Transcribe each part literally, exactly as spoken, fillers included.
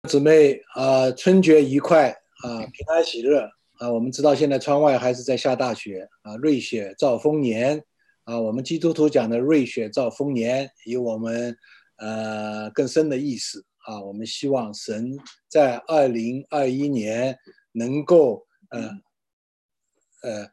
姊妹啊、呃春节愉快啊、呃平安喜乐啊、我们知道现在窗外还是在下大雪啊、瑞雪兆丰年啊、我们基督徒讲的瑞雪兆丰年有我们呃更深的意思啊、我们希望神在二零二一年能够呃呃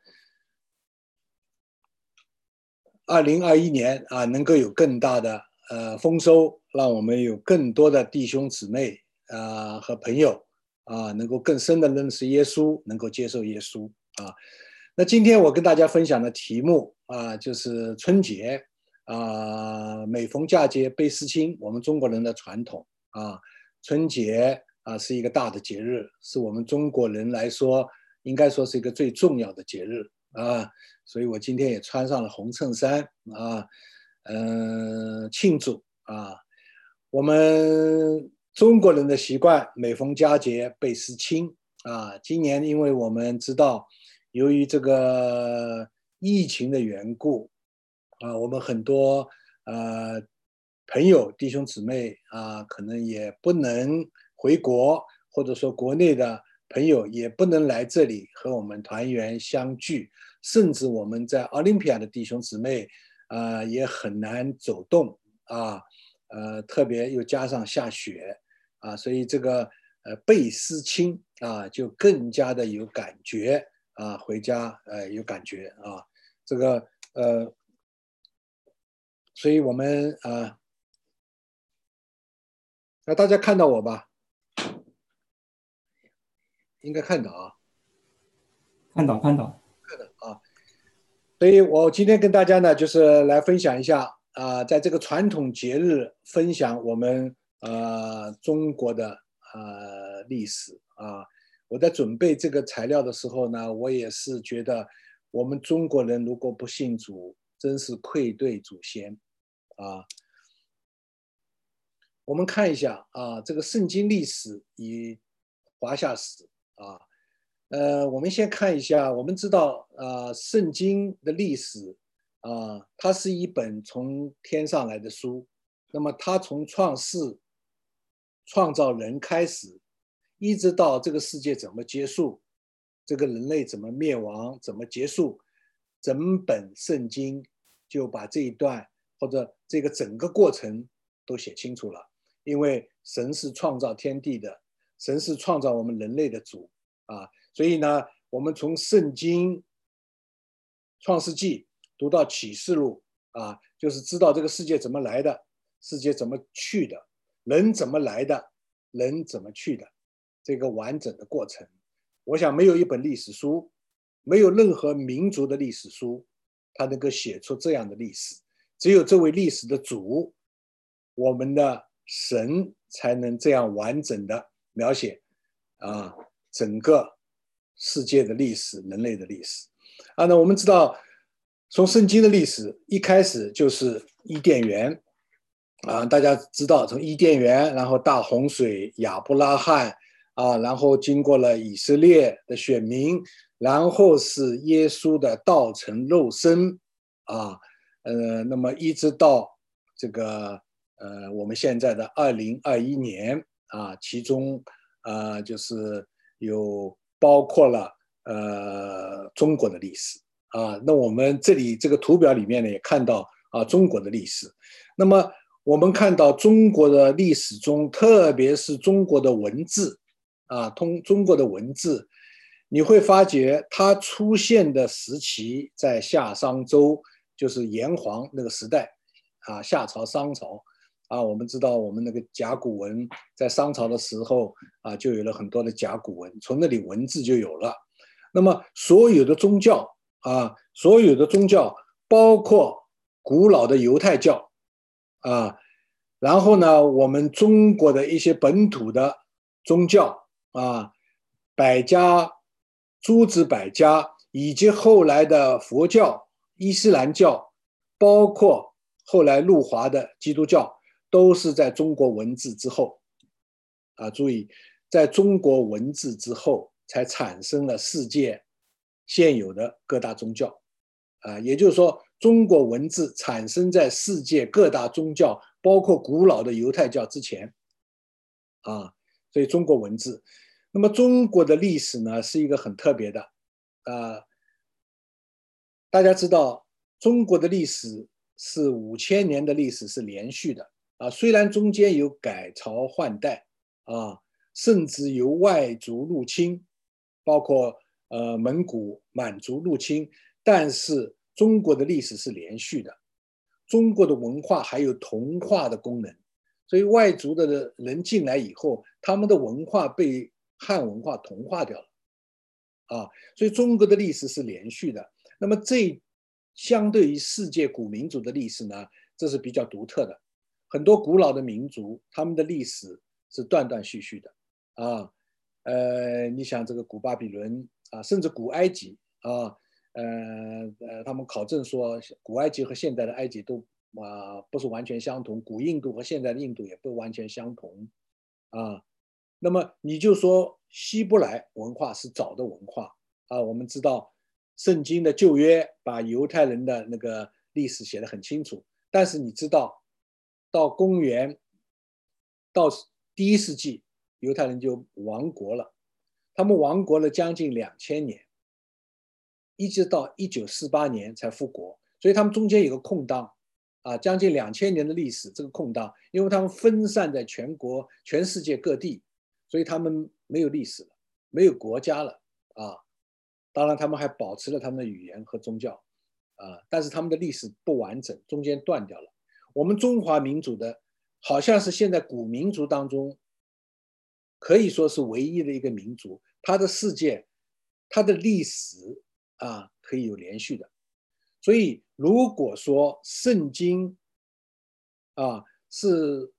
二零二一年啊能够有更大的呃丰收，让我们有更多的弟兄姊妹啊、和朋友啊，能够更深的认识耶稣，能够接受耶稣啊。那今天我跟大家分享的题目啊，就是春节啊，每逢佳节倍思亲，我们中国人的传统啊，春节啊是一个大的节日，是我们中国人来说，应该说是一个最重要的节日啊。所以我今天也穿上了红衬衫啊，嗯、呃，庆祝啊。我们中国人的习惯，每逢佳节倍思亲啊。今年因为我们知道，由于这个疫情的缘故啊，我们很多呃朋友弟兄姊妹啊，可能也不能回国，或者说国内的朋友也不能来这里和我们团圆相聚，甚至我们在奥林匹亚的弟兄姊妹啊、呃也很难走动啊。呃，特别又加上下雪啊，所以这个呃倍思亲啊，就更加的有感觉啊，回家呃有感觉啊，这个呃，所以我们啊，那大家看到我吧，应该看到啊看到看到。 啊，所以我今天跟大家呢，就是来分享一下啊，在这个传统节日分享我们呃中国的呃历史啊。我在准备这个材料的时候呢，我也是觉得我们中国人如果不信主，真是愧对祖先啊。我们看一下啊，这个圣经历史与华夏史啊。呃，我们先看一下，我们知道，呃，圣经的历史啊，它是一本从天上来的书。那么，它从创世、创造人开始，一直到这个世界怎么结束，这个人类怎么灭亡，怎么结束，整本圣经就把这一段或者这个整个过程都写清楚了。因为神是创造天地的，神是创造我们人类的主啊。所以呢，我们从圣经创世纪读到启示录啊，就是知道这个世界怎么来的，世界怎么去的，人怎么来的，人怎么去的，这个完整的过程。我想没有一本历史书，没有任何民族的历史书，它能够写出这样的历史。只有这位历史的主，我们的神才能这样完整的描写啊整个世界的历史，人类的历史啊。那我们知道，从圣经的历史一开始就是伊甸园啊，大家知道从伊甸园，然后大洪水、亚伯拉罕啊，然后经过了以色列的选民，然后是耶稣的道成肉身啊，呃，那么一直到这个呃我们现在的二零二一年啊，其中啊就是有包括了呃中国的历史啊。那我们这里这个图表里面呢也看到啊中国的历史。那么我们看到中国的历史中，特别是中国的文字啊，通中国的文字，你会发觉它出现的时期在夏商周，就是炎黄那个时代啊，夏朝、商朝啊。我们知道我们那个甲骨文在商朝的时候啊，就有了很多的甲骨文，从那里文字就有了。那么所有的宗教啊，所有的宗教，包括古老的犹太教。啊，然后呢，我们中国的一些本土的宗教啊，百家、诸子百家，以及后来的佛教、伊斯兰教，包括后来入华的基督教，都是在中国文字之后啊。注意，在中国文字之后，才产生了世界现有的各大宗教。啊，也就是说，中国文字产生在世界各大宗教，包括古老的犹太教之前，啊， 所以中国文字。那么中国的历史呢，是一个很特别的，啊，大家知道中国的历史是五千年的历史是连续的啊，虽然中间有改朝换代啊，甚至有外族入侵，包括呃蒙古、满族入侵，但是中国的历史是连续的。中国的文化还有同化的功能，所以外族的人进来以后，他们的文化被汉文化同化掉了啊，所以中国的历史是连续的。那么这相对于世界古民族的历史呢，这是比较独特的。很多古老的民族，他们的历史是断断续续的啊。呃，你想这个古巴比伦啊，甚至古埃及啊，呃呃，他们考证说，古埃及和现代的埃及都啊、呃、不是完全相同，古印度和现在的印度也不完全相同啊。那么你就说希伯来文化是早的文化啊，我们知道圣经的旧约把犹太人的那个历史写得很清楚，但是你知道到公元到第一世纪，犹太人就亡国了，他们亡国了将近两千年。一直到一九四八年才复国，所以他们中间有个空档，啊，将近两千年的历史，这个空档，因为他们分散在全国、全世界各地，所以他们没有历史了，没有国家了，啊，当然他们还保持了他们的语言和宗教，啊，但是他们的历史不完整，中间断掉了。我们中华民族的，好像是现在古民族当中，可以说是唯一的一个民族，它的世界，它的历史。啊，可以有连续的，所以如果说圣经啊是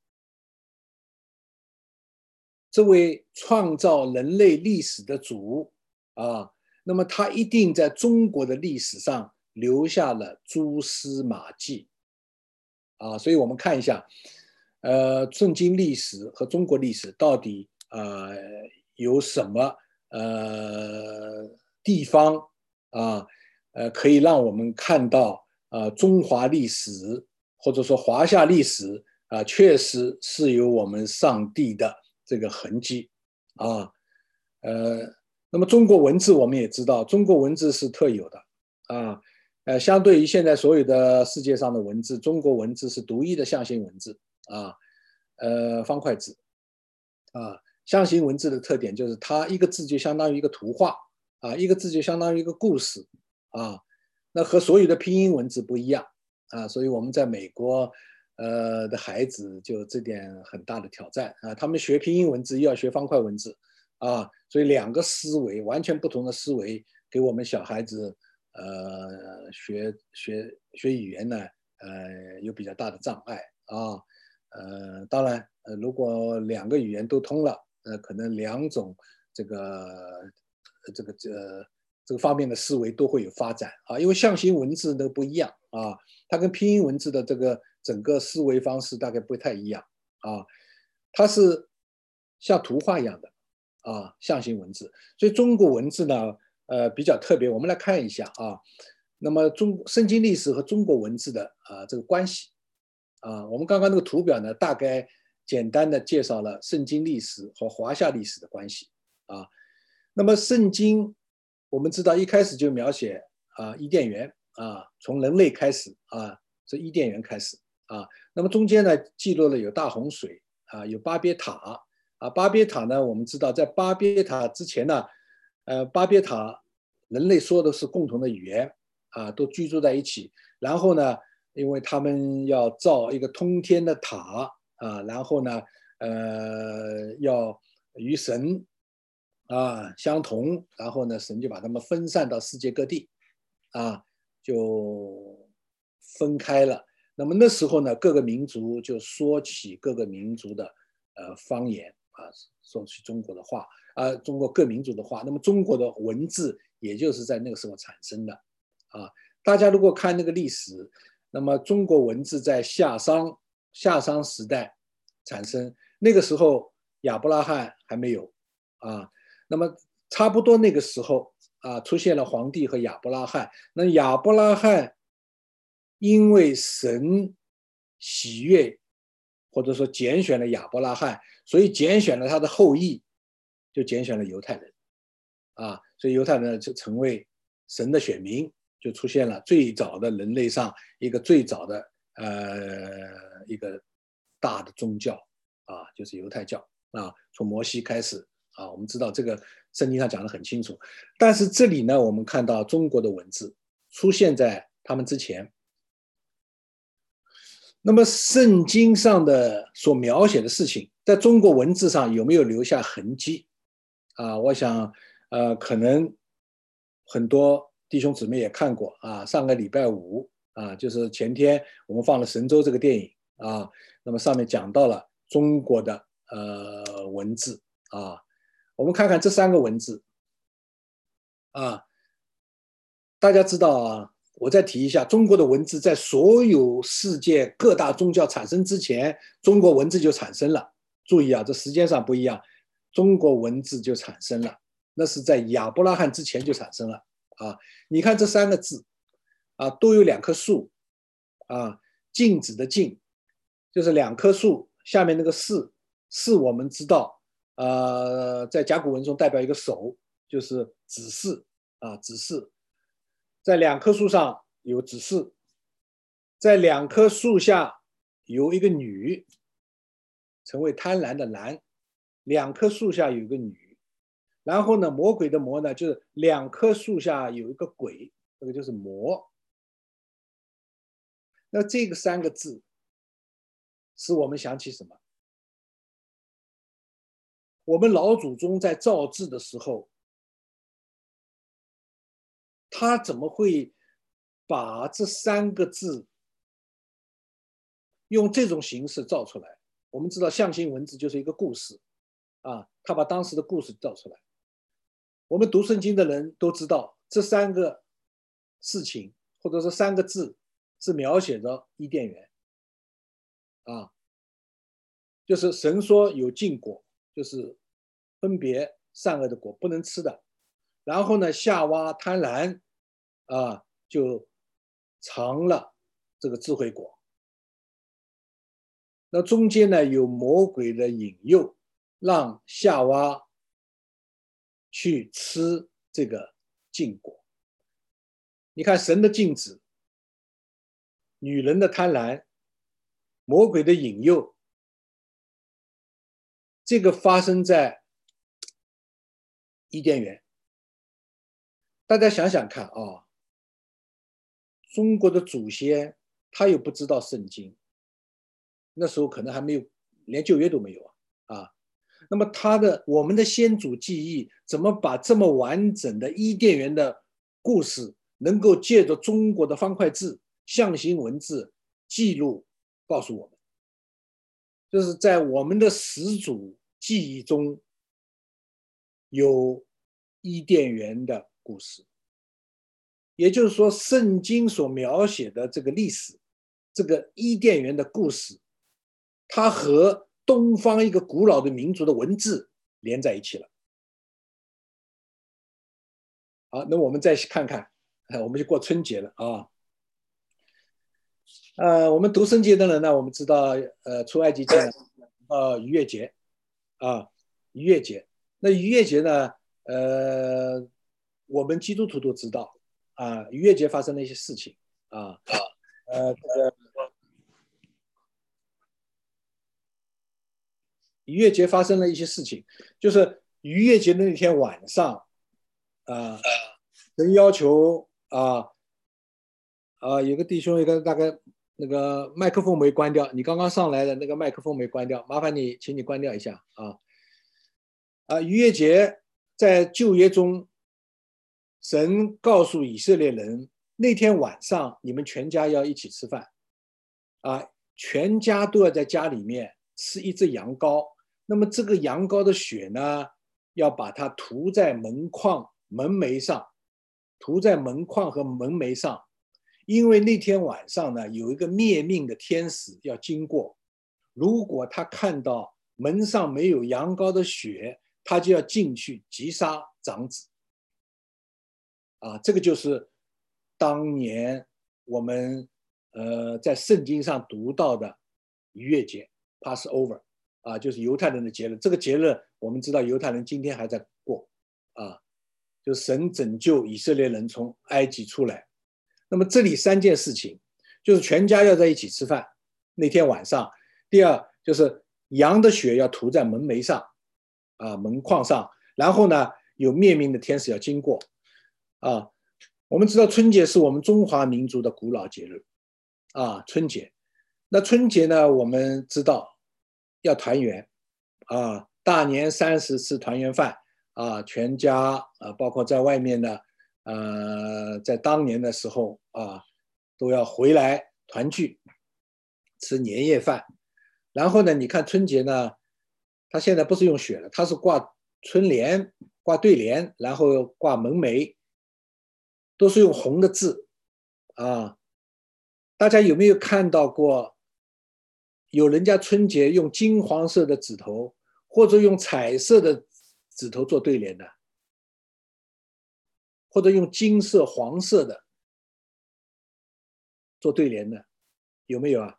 这位创造人类历史的主啊，那么他一定在中国的历史上留下了蛛丝马迹啊，所以我们看一下，呃，圣经历史和中国历史到底呃有什么呃地方啊，呃，可以让我们看到，呃，中华历史或者说华夏历史啊、呃，确实是有我们上帝的这个痕迹啊，呃，那么中国文字我们也知道，中国文字是特有的啊，呃，相对于现在所有的世界上的文字，中国文字是独一的象形文字啊，呃，方块字啊，象形文字的特点就是它一个字就相当于一个图画。啊，一个字就相当于一个故事啊，那和所有的拼音文字不一样啊，所以我们在美国呃的孩子就这点很大的挑战啊，他们学拼音文字又要学方块文字啊，所以两个思维完全不同的思维，给我们小孩子呃学学学语言呢呃有比较大的障碍啊，呃当然呃如果两个语言都通了，呃可能两种这个。这个这这个方面的思维都会有发展啊，因为象形文字都不一样啊，它跟拼音文字的这个整个思维方式大概不太一样啊，它是像图画一样的啊，象形文字，所以中国文字呢，呃比较特别，我们来看一下啊，那么中圣经历史和中国文字的啊这个关系啊，我们刚刚那个图表呢，大概简单的介绍了圣经历史和华夏历史的关系啊。那么圣经，我们知道一开始就描写啊伊甸园啊，从人类开始啊，这伊甸园开始啊。那么中间呢记录了有大洪水啊，有巴别塔啊。巴别塔呢，我们知道在巴别塔之前呢，呃，巴别塔人类说的是共同的语言啊，都居住在一起。然后呢，因为他们要造一个通天的塔啊，然后呢，呃，要与神。啊，相同，然后呢，神就把他们分散到世界各地，啊，就分开了。那么那时候呢，各个民族就说起各个民族的呃方言啊，说起中国的话啊，中国各民族的话。那么中国的文字也就是在那个时候产生的啊。大家如果看那个历史，那么中国文字在夏商夏商时代产生，那个时候亚伯拉罕还没有啊。那么差不多那个时候啊，出现了皇帝和亚伯拉罕。那亚伯拉罕因为神喜悦或者说拣选了亚伯拉罕，所以拣选了他的后裔，就拣选了犹太人啊，所以犹太人就成为神的选民，就出现了最早的人类上一个最早的呃一个大的宗教啊，就是犹太教啊，从摩西开始啊，我们知道这个圣经上讲得很清楚，但是这里呢，我们看到中国的文字出现在他们之前。那么圣经上的所描写的事情，在中国文字上有没有留下痕迹啊？我想，呃，可能很多弟兄姊妹也看过啊。上个礼拜五啊，就是前天我们放了《神州》这个电影啊，那么上面讲到了中国的呃文字啊，我们看看这三个文字啊，大家知道啊。我再提一下，中国的文字在所有世界各大宗教产生之前，中国文字就产生了。注意啊，这时间上不一样，中国文字就产生了，那是在亚伯拉罕之前就产生了啊。你看这三个字啊，都有两棵树啊，静止的静，就是两棵树下面那个士，士我们知道，呃，在甲骨文中代表一个手，就是指示啊，指示。在两棵树上有指示，在两棵树下有一个女，成为贪婪的婪，两棵树下有一个女，然后呢，魔鬼的魔呢，就是两棵树下有一个鬼，这个就是魔。那这个三个字使我们想起什么？我们老祖宗在造字的时候，他怎么会把这三个字用这种形式造出来？我们知道象形文字就是一个故事啊，他把当时的故事造出来。我们读圣经的人都知道，这三个事情或者说三个字是描写着伊甸园啊，就是神说有禁果，就是分别善恶的果，不能吃的。然后呢，夏娃贪婪啊，就尝了这个智慧果。那中间呢，有魔鬼的引诱，让夏娃去吃这个禁果。你看神的禁止，女人的贪婪，魔鬼的引诱，这个发生在伊甸园。大家想想看啊，中国的祖先他又不知道圣经，那时候可能还没有，连旧约都没有啊啊。那么他的我们的先祖记忆怎么把这么完整的伊甸园的故事，能够借着中国的方块字、象形文字记录告诉我们？就是在我们的始祖记忆中有伊甸园的故事，也就是说，圣经所描写的这个历史，这个伊甸园的故事，它和东方一个古老的民族的文字连在一起了。好，那我们再看看，我们就过春节了啊。呃，我们读圣经的人呢，我们知道，呃，出埃及记呢，呃，逾越节啊，逾越节。那逾越节呢，呃，我们基督徒都知道啊，逾越节发生了一些事情啊，呃，这个逾越节发生了一些事情，就是逾越节的那天晚上，啊，人要求啊啊，有个弟兄，一个大概那个麦克风没关掉，你刚刚上来的那个麦克风没关掉，麻烦你，请你关掉一下啊。啊，逾越节在旧约中，神告诉以色列人，那天晚上你们全家要一起吃饭，啊，全家都要在家里面吃一只羊羔。那么这个羊羔的血呢，要把它涂在门框、门楣上，涂在门框和门楣上，因为那天晚上呢，有一个灭命的天使要经过，如果他看到门上没有羊羔的血，他就要进去击杀长子。啊，这个就是当年我们呃在圣经上读到的逾越节 Passover 啊，就是犹太人的节日。这个节日我们知道犹太人今天还在过啊，就神拯救以色列人从埃及出来。那么这里三件事情，就是全家要在一起吃饭那天晚上，第二就是羊的血要涂在门楣上啊，门框上，然后呢有灭命的天使要经过啊。我们知道春节是我们中华民族的古老节日啊，春节。那春节呢，我们知道要团圆啊，大年三十吃团圆饭啊，全家啊，包括在外面的，呃，在当年的时候啊，都要回来团聚，吃年夜饭。然后呢，你看春节呢，它现在不是用血了，它是挂春联、挂对联，然后挂门楣，都是用红的字啊。大家有没有看到过有人家春节用金黄色的纸头或者用彩色的纸头做对联的，或者用金色黄色的做对联的，有没有啊？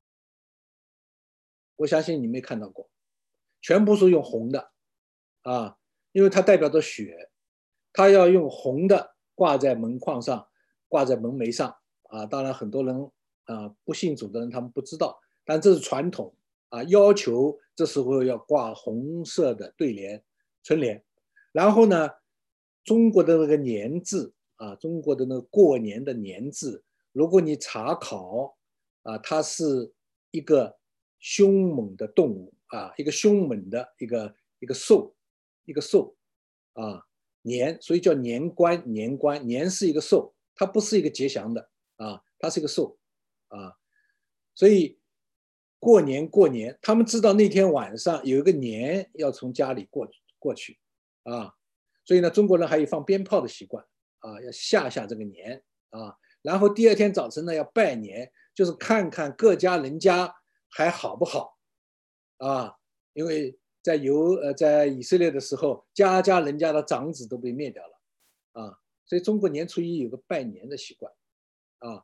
我相信你没看到过，全部是用红的啊，因为它代表着血，它要用红的挂在门框上，挂在门楣上啊。当然很多人啊不信主的人他们不知道，但这是传统啊，要求这时候要挂红色的对联春联。然后呢，中国的那个年字啊，中国的那个过年的年字，如果你查考啊，它是一个凶猛的动物啊，一个凶猛的一个一个兽，一个兽啊，年，所以叫年关，年关，年是一个兽，它不是一个吉祥的啊，它是一个兽啊，所以过年过年，他们知道那天晚上有一个年要从家里过过去啊，所以呢，中国人还有放鞭炮的习惯啊，要吓吓这个年啊，然后第二天早晨呢要拜年，就是看看各家人家还好不好啊？因为在犹呃在以色列的时候，家家人家的长子都被灭掉了啊，所以中国年初一有个拜年的习惯啊。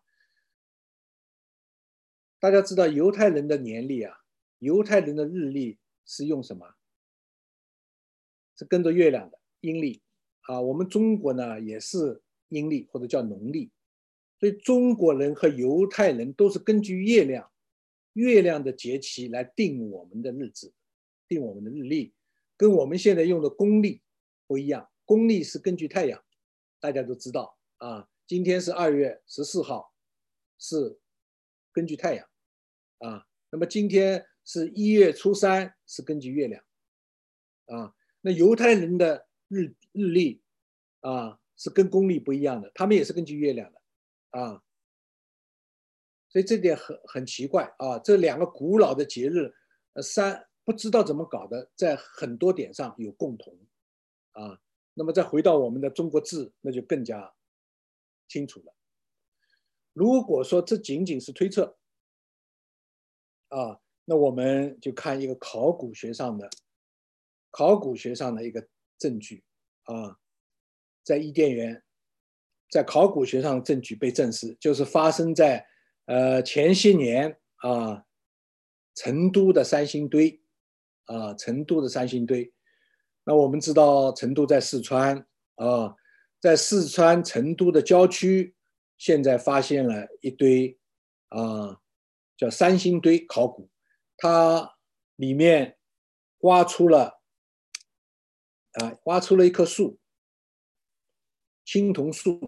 大家知道犹太人的年历啊，犹太人的日历是用什么？是跟着月亮的阴历啊。我们中国呢也是阴历或者叫农历，所以中国人和犹太人都是根据月亮。月亮的节气来定我们的日子，定我们的日历，跟我们现在用的公历不一样。公历是根据太阳，大家都知道啊。今天是二月十四号，是根据太阳啊。那么今天是一月初三，是根据月亮啊。那犹太人的日日历啊，是跟公历不一样的，他们也是根据月亮的啊。所以这点很很奇怪啊！这两个古老的节日，呃，三不知道怎么搞的，在很多点上有共同啊。那么再回到我们的中国字，那就更加清楚了。如果说这仅仅是推测啊，那我们就看一个考古学上的考古学上的一个证据啊，在伊甸园，在考古学上的证据被证实，就是发生在。呃，前些年啊，成都的三星堆啊，成都的三星堆。那我们知道成都在四川啊，在四川成都的郊区，现在发现了一堆啊，叫三星堆考古，它里面挖出了啊，挖出了一棵树，青铜树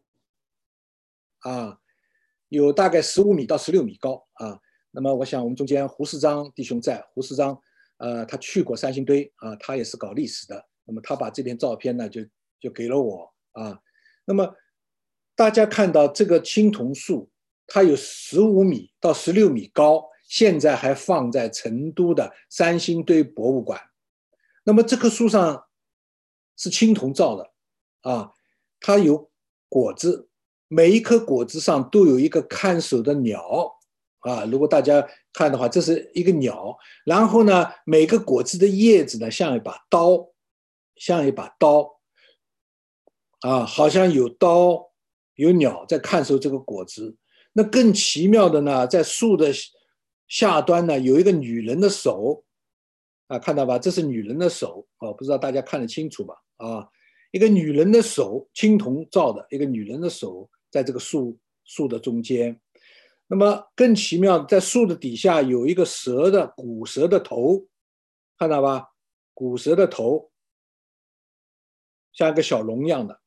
啊。有大概十五米到十六米高啊。那么我想我们中间胡世章弟兄在，胡世章呃他去过三星堆啊，他也是搞历史的。那么他把这篇照片呢就就给了我啊。那么大家看到这个青铜树，它有十五米到十六米高，现在还放在成都的三星堆博物馆。那么这棵树上是青铜造的啊，它有果子。每一颗果子上都有一个看守的鸟啊，如果大家看的话，这是一个鸟。然后呢，每个果子的叶子呢像一把刀，像一把刀啊，好像有刀有鸟在看守这个果子。那更奇妙的呢，在树的下端呢有一个女人的手啊，看到吧？这是女人的手啊，不知道大家看得清楚吧？啊，一个女人的手，青铜造的一个女人的手，在这个树树的中间。那么更奇妙，在树的底下有一个蛇的骨蛇的头，看到吧？骨蛇的头像一个小龙一样的。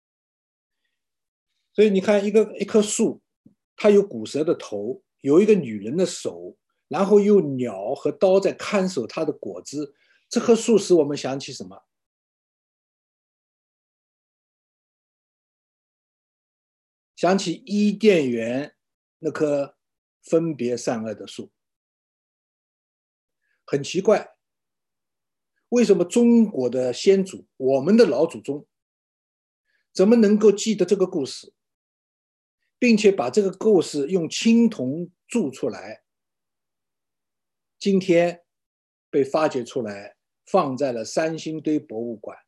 所以你看，一个一棵树，它有骨蛇的头，有一个女人的手，然后有鸟和刀在看守它的果子。这棵树使我们想起什么？想起伊甸园那棵分别善恶的树。很奇怪，为什么中国的先祖，我们的老祖宗，怎么能够记得这个故事，并且把这个故事用青铜铸出来，今天被发掘出来，放在了三星堆博物馆。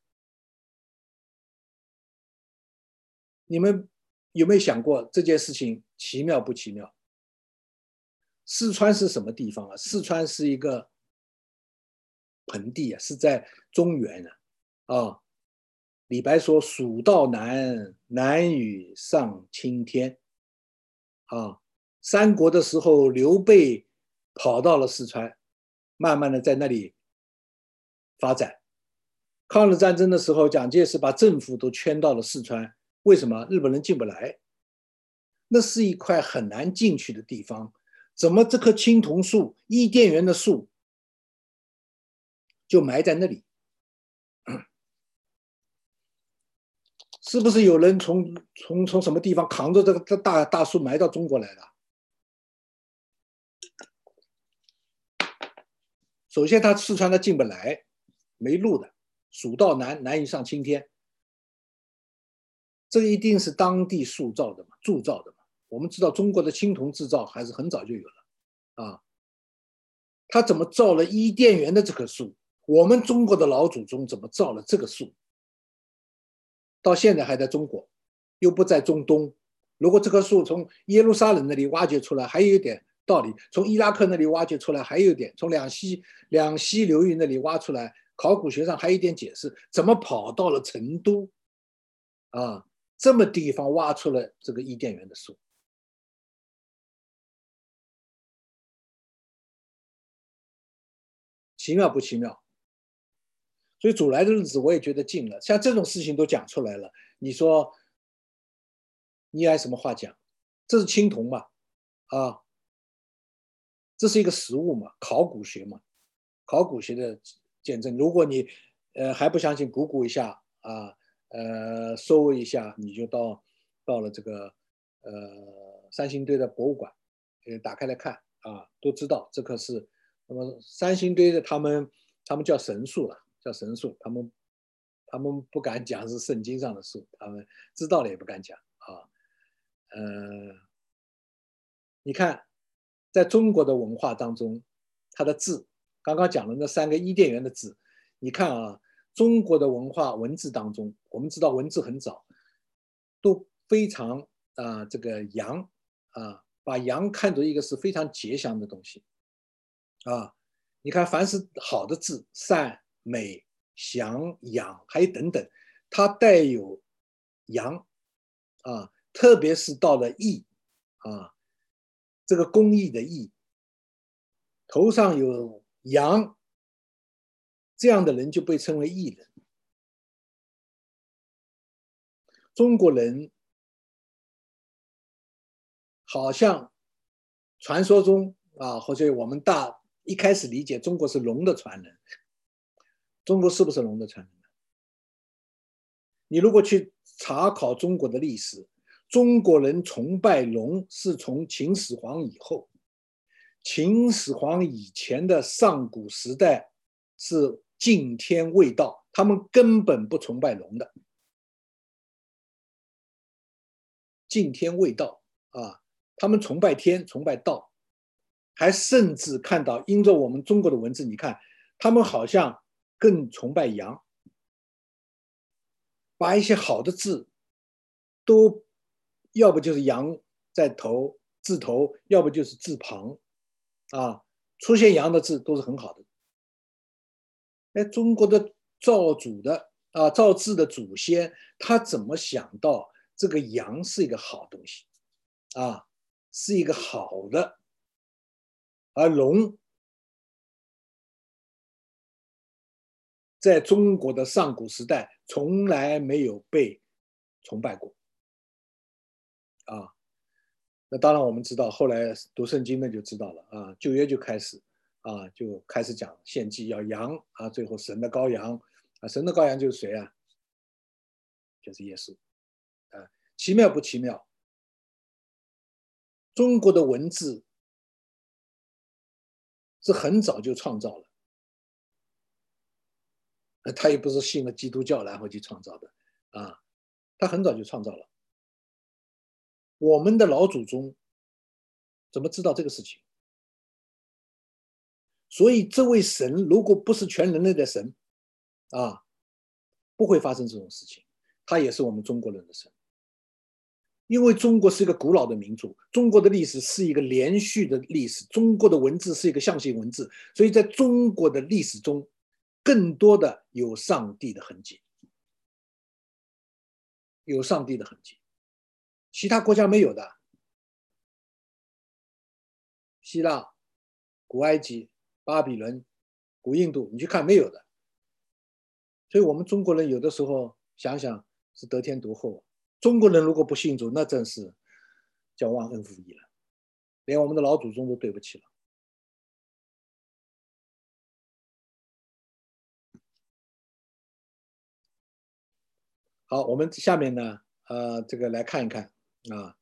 你们有没有想过这件事情奇妙不奇妙？四川是什么地方啊？四川是一个盆地啊，是在中原啊。啊，李白说：“蜀道难，难于上青天。”啊，三国的时候，刘备跑到了四川，慢慢的在那里发展。抗日战争的时候，蒋介石把政府都圈到了四川，为什么？日本人进不来。那是一块很难进去的地方，怎么这棵青铜树，伊甸园的树，就埋在那里？是不是有人从从从什么地方扛着这个大大树埋到中国来的？首先，他四川他进不来，没路的，蜀道难，难以上青天。这个一定是当地塑造的嘛，铸造的嘛。我们知道中国的青铜制造还是很早就有了啊。他怎么造了伊甸园的这棵树？我们中国的老祖宗怎么造了这个树？到现在还在中国，又不在中东。如果这棵树从耶路撒冷那里挖掘出来，还有一点道理；从伊拉克那里挖掘出来，还有一点；从两西两西流域那里挖出来，考古学上还有一点解释。怎么跑到了成都？啊，这么地方挖出了这个伊甸园的树？奇妙不奇妙？所以主来的日子我也觉得近了，像这种事情都讲出来了，你说你还有什么话讲？这是青铜嘛，啊，这是一个实物嘛，考古学嘛，考古学的见证。如果你呃还不相信，鼓鼓一下啊，呃，搜一下，你就到到了这个呃三星堆的博物馆，呃，打开来看啊，都知道这棵是。那么三星堆的他们他们叫神树了，叫神树，他们他们不敢讲是圣经上的树，他们知道了也不敢讲啊。呃，你看，在中国的文化当中，它的字，刚刚讲了那三个伊甸园的字，你看啊，中国的文化文字当中，我们知道文字很早，都非常啊、呃、这个阳啊，把阳看作一个是非常吉祥的东西啊。你看，凡是好的字，善、美、祥、养，还有等等，它带有阳啊，特别是到了义啊。这个公益的益，头上有羊，这样的人就被称为义人。中国人好像传说中啊，或者我们大一开始理解中国是龙的传人，中国是不是龙的传人？你如果去查考中国的历史，中国人崇拜龙是从秦始皇以后。秦始皇以前的上古时代是敬天畏道，他们根本不崇拜龙的。敬天畏道啊，他们崇拜天，崇拜道，还甚至看到，因着我们中国的文字，你看他们好像更崇拜阳，把一些好的字都要不就是阳在头字头，要不就是字旁。 啊，出现阳的字都是很好的。哎，中国的造祖的啊，造字的祖先，他怎么想到这个阳是一个好东西啊，是一个好的，而龙在中国的上古时代从来没有被崇拜过啊。那当然我们知道，后来读圣经的就知道了啊，旧约就开始啊，就开始讲献祭要羊啊，最后神的羔羊啊，神的羔羊就是谁啊？就是耶稣啊，奇妙不奇妙？中国的文字是很早就创造了，他也不是信了基督教然后去创造的啊，他很早就创造了。我们的老祖宗怎么知道这个事情？所以这位神如果不是全人类的神啊，不会发生这种事情。他也是我们中国人的神，因为中国是一个古老的民族，中国的历史是一个连续的历史，中国的文字是一个象形文字，所以在中国的历史中，更多的有上帝的痕迹，有上帝的痕迹，其他国家没有的。希腊、古埃及、巴比伦、古印度，你去看没有的。所以我们中国人有的时候想想是得天独厚。中国人如果不信主，那真是叫忘恩负义了，连我们的老祖宗都对不起了。好，我们下面呢，呃，这个来看一看啊。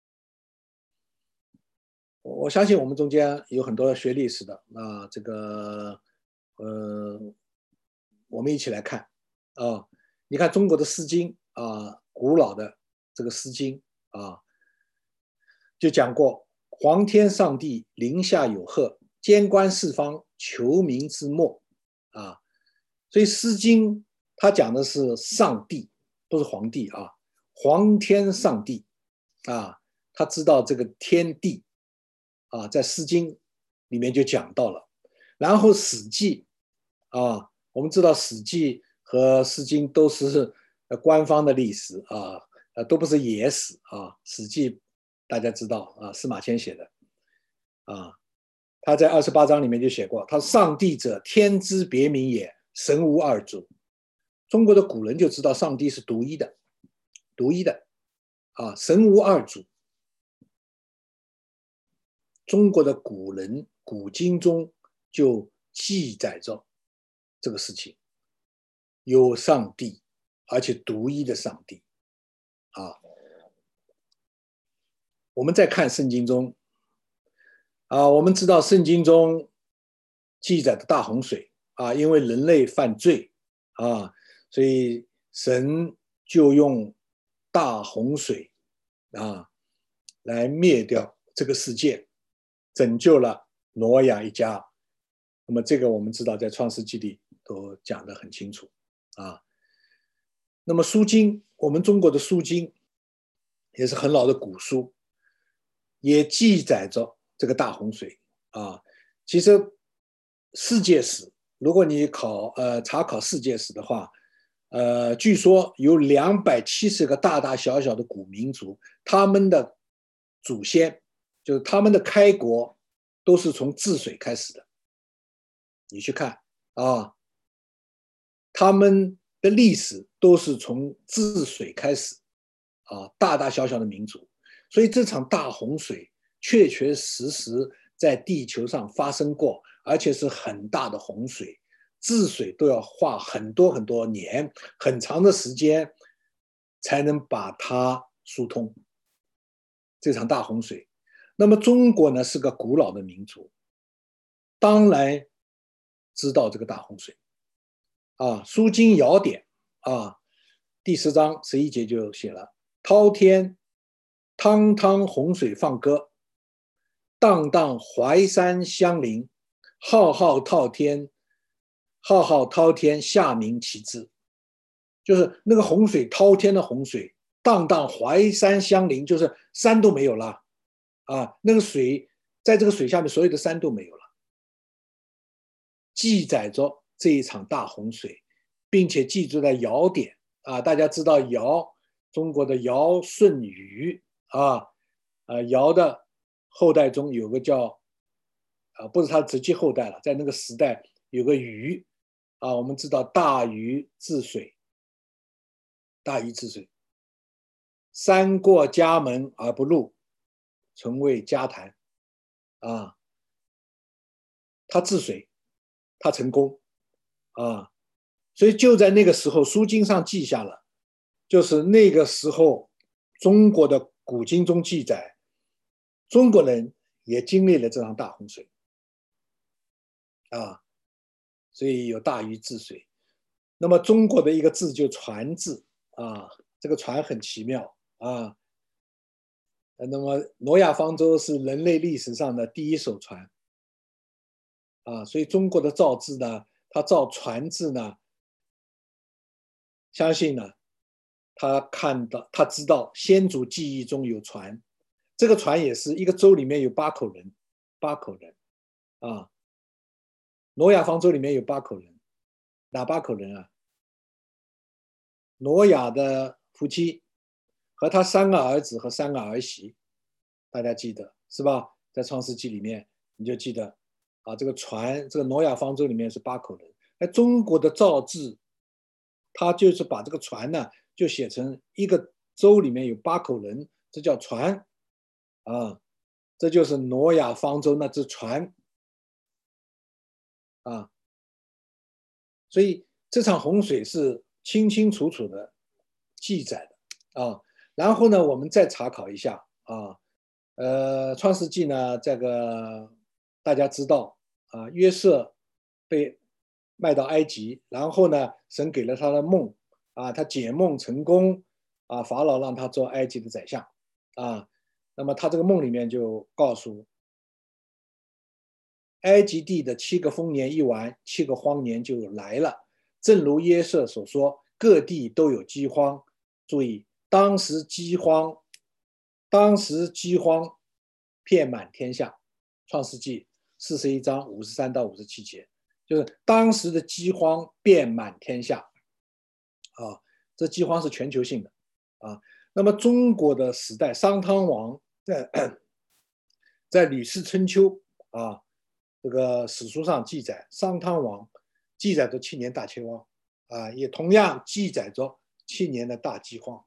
我相信我们中间有很多学历史的啊，这个呃，我们一起来看啊。你看中国的《诗经》啊，古老的这个《诗经》啊，就讲过皇天上帝，临下有赫，监观四方，求民之末啊。所以《诗经》它讲的是上帝，不是皇帝啊，皇天上帝啊，他知道这个天地啊，在《诗经》里面就讲到了。然后《史记》啊，我们知道《史记》和《诗经》都是官方的历史啊，呃，都不是野史啊。《史记》大家知道啊，司马迁写的啊，他在二十八章里面就写过，他说上帝者，天之别名也，神无二主。中国的古人就知道上帝是独一的，独一的啊，神无二主。中国的古人古今中就记载着这个事情，有上帝，而且独一的上帝啊。我们再看圣经中啊，我们知道圣经中记载的大洪水啊，因为人类犯罪啊，所以神就用大洪水啊来灭掉这个世界，拯救了挪亚一家。那么这个我们知道在创世纪里都讲得很清楚啊。那么书经，我们中国的书经也是很老的古书，也记载着这个大洪水啊。其实世界史，如果你考呃查考世界史的话，呃，据说有两百七十个大大小小的古民族，他们的祖先就是他们的开国都是从治水开始的。你去看啊，他们的历史都是从治水开始啊，大大小小的民族。所以这场大洪水确确实实在地球上发生过，而且是很大的洪水，治水都要花很多很多年，很长的时间才能把它疏通。这场大洪水，那么中国呢是个古老的民族，当然知道这个大洪水啊。书经尧典啊，第十章十一节就写了：滔天汤汤洪水放歌，荡荡淮山相邻，浩浩滔天，浩浩滔天，下民其志。就是那个洪水，滔天的洪水，荡荡淮山相邻，就是山都没有了啊，那个水在这个水下面所有的山都没有了，记载着这一场大洪水，并且记住在尧典啊，大家知道尧，中国的尧舜禹啊，呃，尧的后代中有个叫啊，不是他直接后代了，在那个时代有个禹啊，我们知道大禹治水，大禹治水，山过家门而不入，存为家坛啊，他治水，他成功啊，所以就在那个时候，书经上记下了，就是那个时候中国的古经中记载，中国人也经历了这场大洪水啊，所以有大禹治水。那么中国的一个字就船字啊，这个船很奇妙啊。那么挪亚方舟是人类历史上的第一艘船啊，所以中国的造字呢，他造船字呢，相信呢，他看到他知道先祖记忆中有船，这个船也是一个舟里面有八口人，八口人啊，挪亚方舟里面有八口人，哪八口人啊？挪亚的夫妻和他三个儿子和三个儿媳，大家记得是吧？在创世纪里面你就记得啊，这个船，这个挪亚方舟里面是八口人。那中国的造字，他就是把这个船呢，就写成一个舟里面有八口人，这叫船啊，这就是挪亚方舟那只船啊。所以这场洪水是清清楚楚的记载的啊。然后呢，我们再查考一下啊，呃，创世纪呢，这个大家知道啊，约瑟被卖到埃及，然后呢，神给了他的梦啊，他解梦成功啊，法老让他做埃及的宰相啊。那么他这个梦里面就告诉埃及地的七个丰年一完，七个荒年就来了。正如约瑟所说，各地都有饥荒。注意，当时饥荒，当时饥荒遍满天下。创世纪四十一章五十三到五十七节，就是当时的饥荒遍满天下啊，这饥荒是全球性的啊。那么中国的时代，商汤王在在《吕氏春秋》啊。这个史书上记载，商汤王记载着七年大饥荒啊，也同样记载着七年的大饥荒。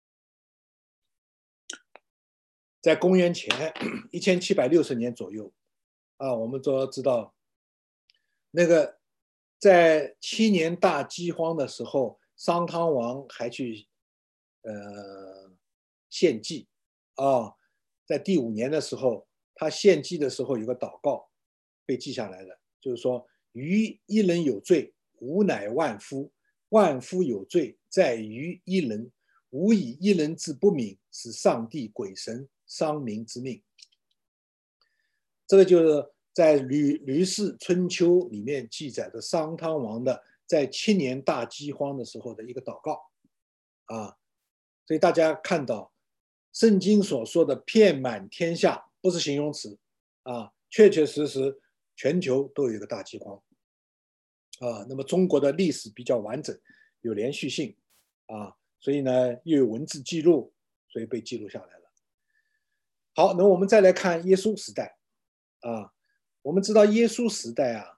在公元前一千七百六十年左右啊，我们都知道，那个在七年大饥荒的时候，商汤王还去呃献祭啊，在第五年的时候，他献祭的时候有个祷告。被记下来了，就是说，于一人有罪，吾乃万夫；万夫有罪，在于一人。吾以一人之不敏，使上帝、鬼神伤民之命。这个就是在吕吕氏春秋里面记载的商汤王的在七年大饥荒的时候的一个祷告啊。所以大家看到，圣经所说的遍满天下，不是形容词啊，确确实实。全球都有一个大饥荒啊，那么中国的历史比较完整，有连续性啊，所以呢又有文字记录，所以被记录下来了。好，那我们再来看耶稣时代啊，我们知道耶稣时代啊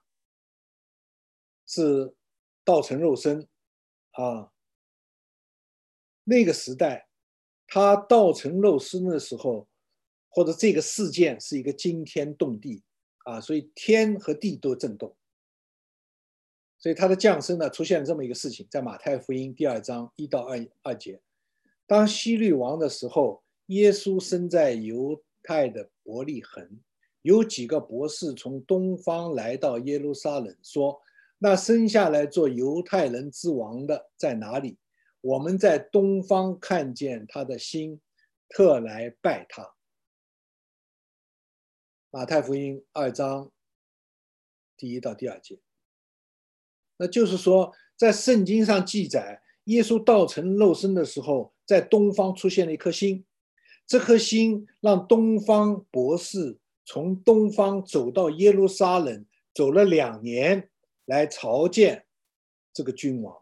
是道成肉身啊，那个时代他道成肉身的时候，或者这个事件是一个惊天动地。啊，所以天和地都震动，所以他的降生呢，出现了这么一个事情，在马太福音第二章一到二二节，当希律王的时候，耶稣生在犹太的伯利恒，有几个博士从东方来到耶路撒冷，说：“那生下来做犹太人之王的在哪里？我们在东方看见他的星，特来拜他。”马太福音二章第一到第二节，那就是说，在圣经上记载，耶稣道成肉身的时候，在东方出现了一颗星，这颗星让东方博士从东方走到耶路撒冷，走了两年来朝见这个君王，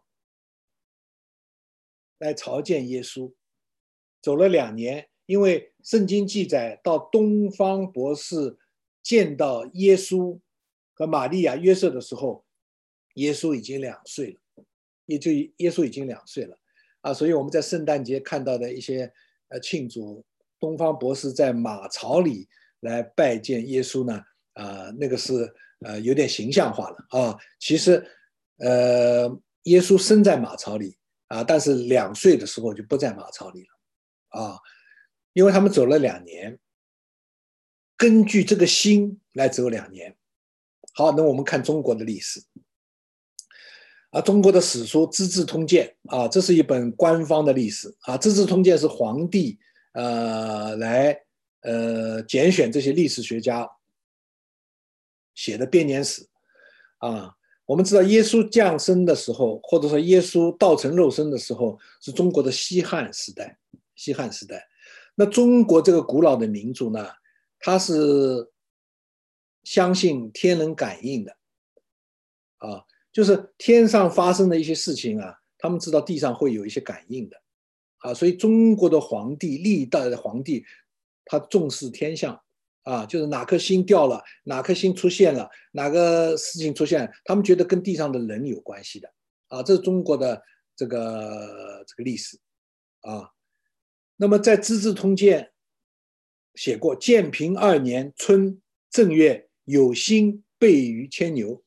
来朝见耶稣，走了两年。因为圣经记载到东方博士见到耶稣和玛利亚约瑟的时候，耶稣已经两岁了，也就耶稣已经两岁了啊，所以我们在圣诞节看到的一些呃庆祝，东方博士在马槽里来拜见耶稣呢，啊、呃，那个是呃有点形象化了啊。其实呃耶稣生在马槽里啊，但是两岁的时候就不在马槽里了啊。因为他们走了两年，根据这个星来走两年。好，那我们看中国的历史啊，中国的史书《资治通鉴》啊，这是一本官方的历史啊，《资治通鉴》是皇帝呃来呃拣选这些历史学家写的编年史啊。我们知道耶稣降生的时候，或者说耶稣道成肉身的时候，是中国的西汉时代，西汉时代。那中国这个古老的民族呢，它是相信天人感应的啊，就是天上发生的一些事情啊，他们知道地上会有一些感应的啊，所以中国的皇帝，历代的皇帝，他重视天象啊，就是哪颗星掉了，哪颗星出现了，哪个事情出现，他们觉得跟地上的人有关系的啊，这是中国的这个这个历史啊。那么在《资治通鉴》写过，建平二年春正月，有星备于牵牛。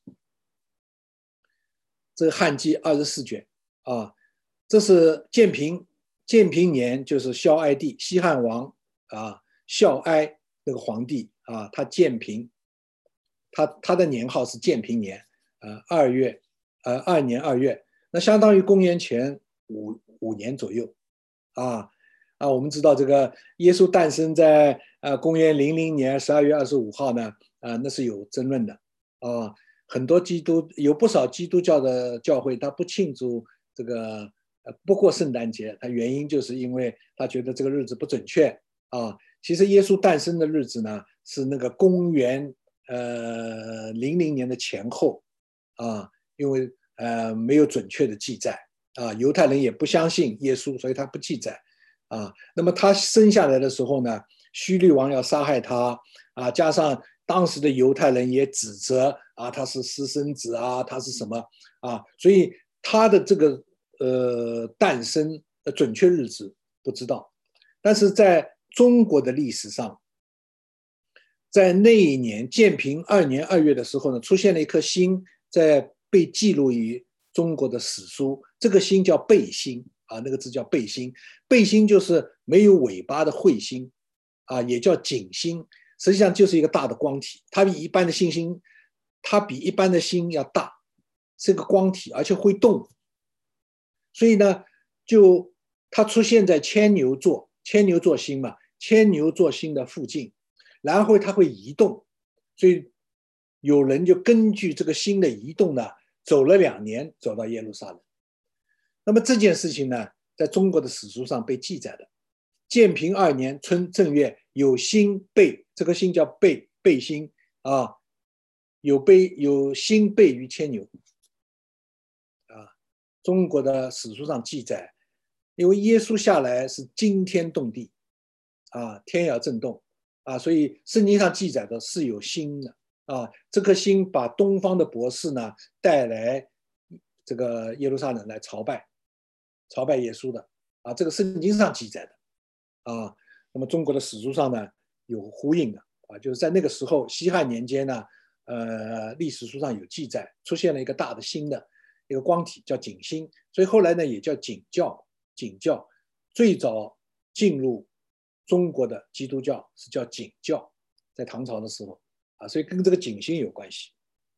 这个汉纪二十四卷啊，这是建平建平年，就是孝哀帝西汉王啊，孝哀那个皇帝啊，他建平，他他的年号是建平年，呃二月，呃二年二月，那相当于公元前五五年左右啊。啊，我们知道这个耶稣诞生在呃公元零零年十二月二十五号呢，啊、呃，那是有争论的啊。很多基督有不少基督教的教会，他不庆祝这个呃不过圣诞节，他原因就是因为他觉得这个日子不准确啊。其实耶稣诞生的日子呢，是那个公元呃零零年的前后啊，因为呃没有准确的记载啊，犹太人也不相信耶稣，所以他不记载。啊，那么他生下来的时候呢，希律王要杀害他啊，加上当时的犹太人也指责啊，他是私生子啊，他是什么啊，所以他的这个呃诞生的准确日子不知道，但是在中国的历史上，在那一年建平二年二月的时候呢，出现了一颗星，在被记录于中国的史书，这个星叫背星。啊，那个字叫背星，背星就是没有尾巴的彗星，啊，也叫锦星，实际上就是一个大的光体，它比一般的星星，它比一般的星要大，是个光体，而且会动，所以呢，就它出现在牵牛座，牵牛座星嘛，牵牛座星的附近，然后它会移动，所以有人就根据这个星的移动呢，走了两年，走到耶路撒冷。那么这件事情呢，在中国的史书上被记载的。建平二年春正月，有星备，这个星叫备备星啊，有备有星备于牵牛啊。中国的史书上记载，因为耶稣下来是惊天动地啊，天要震动啊，所以圣经上记载的是有星的啊。这颗星把东方的博士呢带来这个耶路撒冷来朝拜。朝拜耶稣的啊，这个圣经上记载的啊，那么中国的史书上呢有呼应的啊，就是在那个时候西汉年间呢，呃，历史书上有记载，出现了一个大的星的一个光体叫锦星，所以后来呢也叫景教，景教最早进入中国的基督教是叫景教，在唐朝的时候啊，所以跟这个锦星有关系。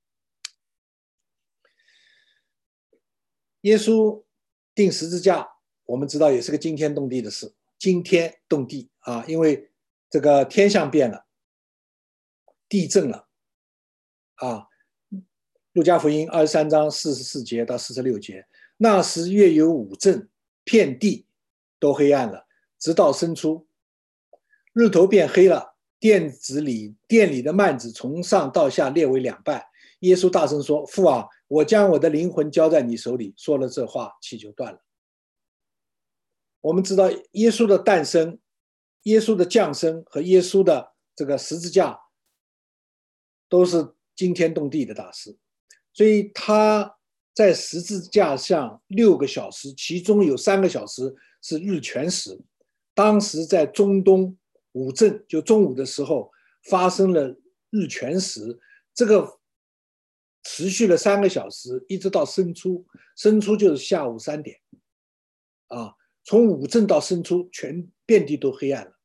耶稣钉十字架，我们知道也是个惊天动地的事，惊天动地啊！因为这个天象变了，地震了啊！路加福音二十三章四十四节到四十六节，那时月有五震，遍地都黑暗了，直到申初，日头变黑了， 店子里店里的幔子从上到下裂为两半。耶稣大声说：父啊，我将我的灵魂交在你手里。说了这话，气就断了。我们知道耶稣的诞生、耶稣的降生和耶稣的这个十字架都是惊天动地的大事，所以他在十字架上六个小时，其中有三个小时是日全食。当时在中东午正，就中午的时候发生了日全食，这个持续了三个小时，一直到申初，申初就是下午三点啊，从午正到申初，全遍地都黑暗了。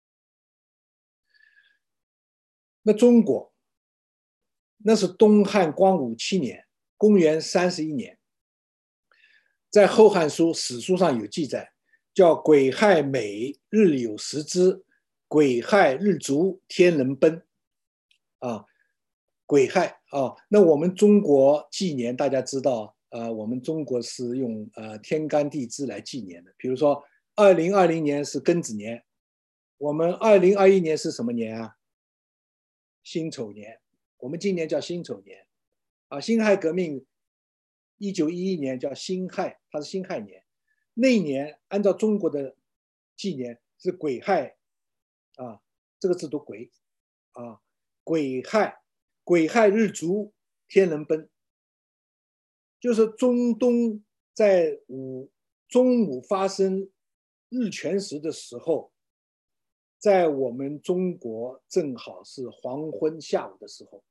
那中国，那是东汉光武七年，公元三十一年，在《后汉书》史书上有记载，叫癸亥美，日有食之；癸亥日足，天人奔。啊，癸亥啊，那我们中国纪年，大家知道，呃，我们中国是用呃天干地支来纪年的。比如说，二零二零年是庚子年，我们二零二一年是什么年啊？辛丑年，我们今年叫辛丑年。啊，辛亥革命一九一一年叫辛亥，它是辛亥年。那一年按照中国的纪年是癸亥，啊，这个字读癸，啊，癸亥，癸亥日足，天人奔，就是中东在午中午发生日全食的时候，在我们中国正好是黄昏下午的时候，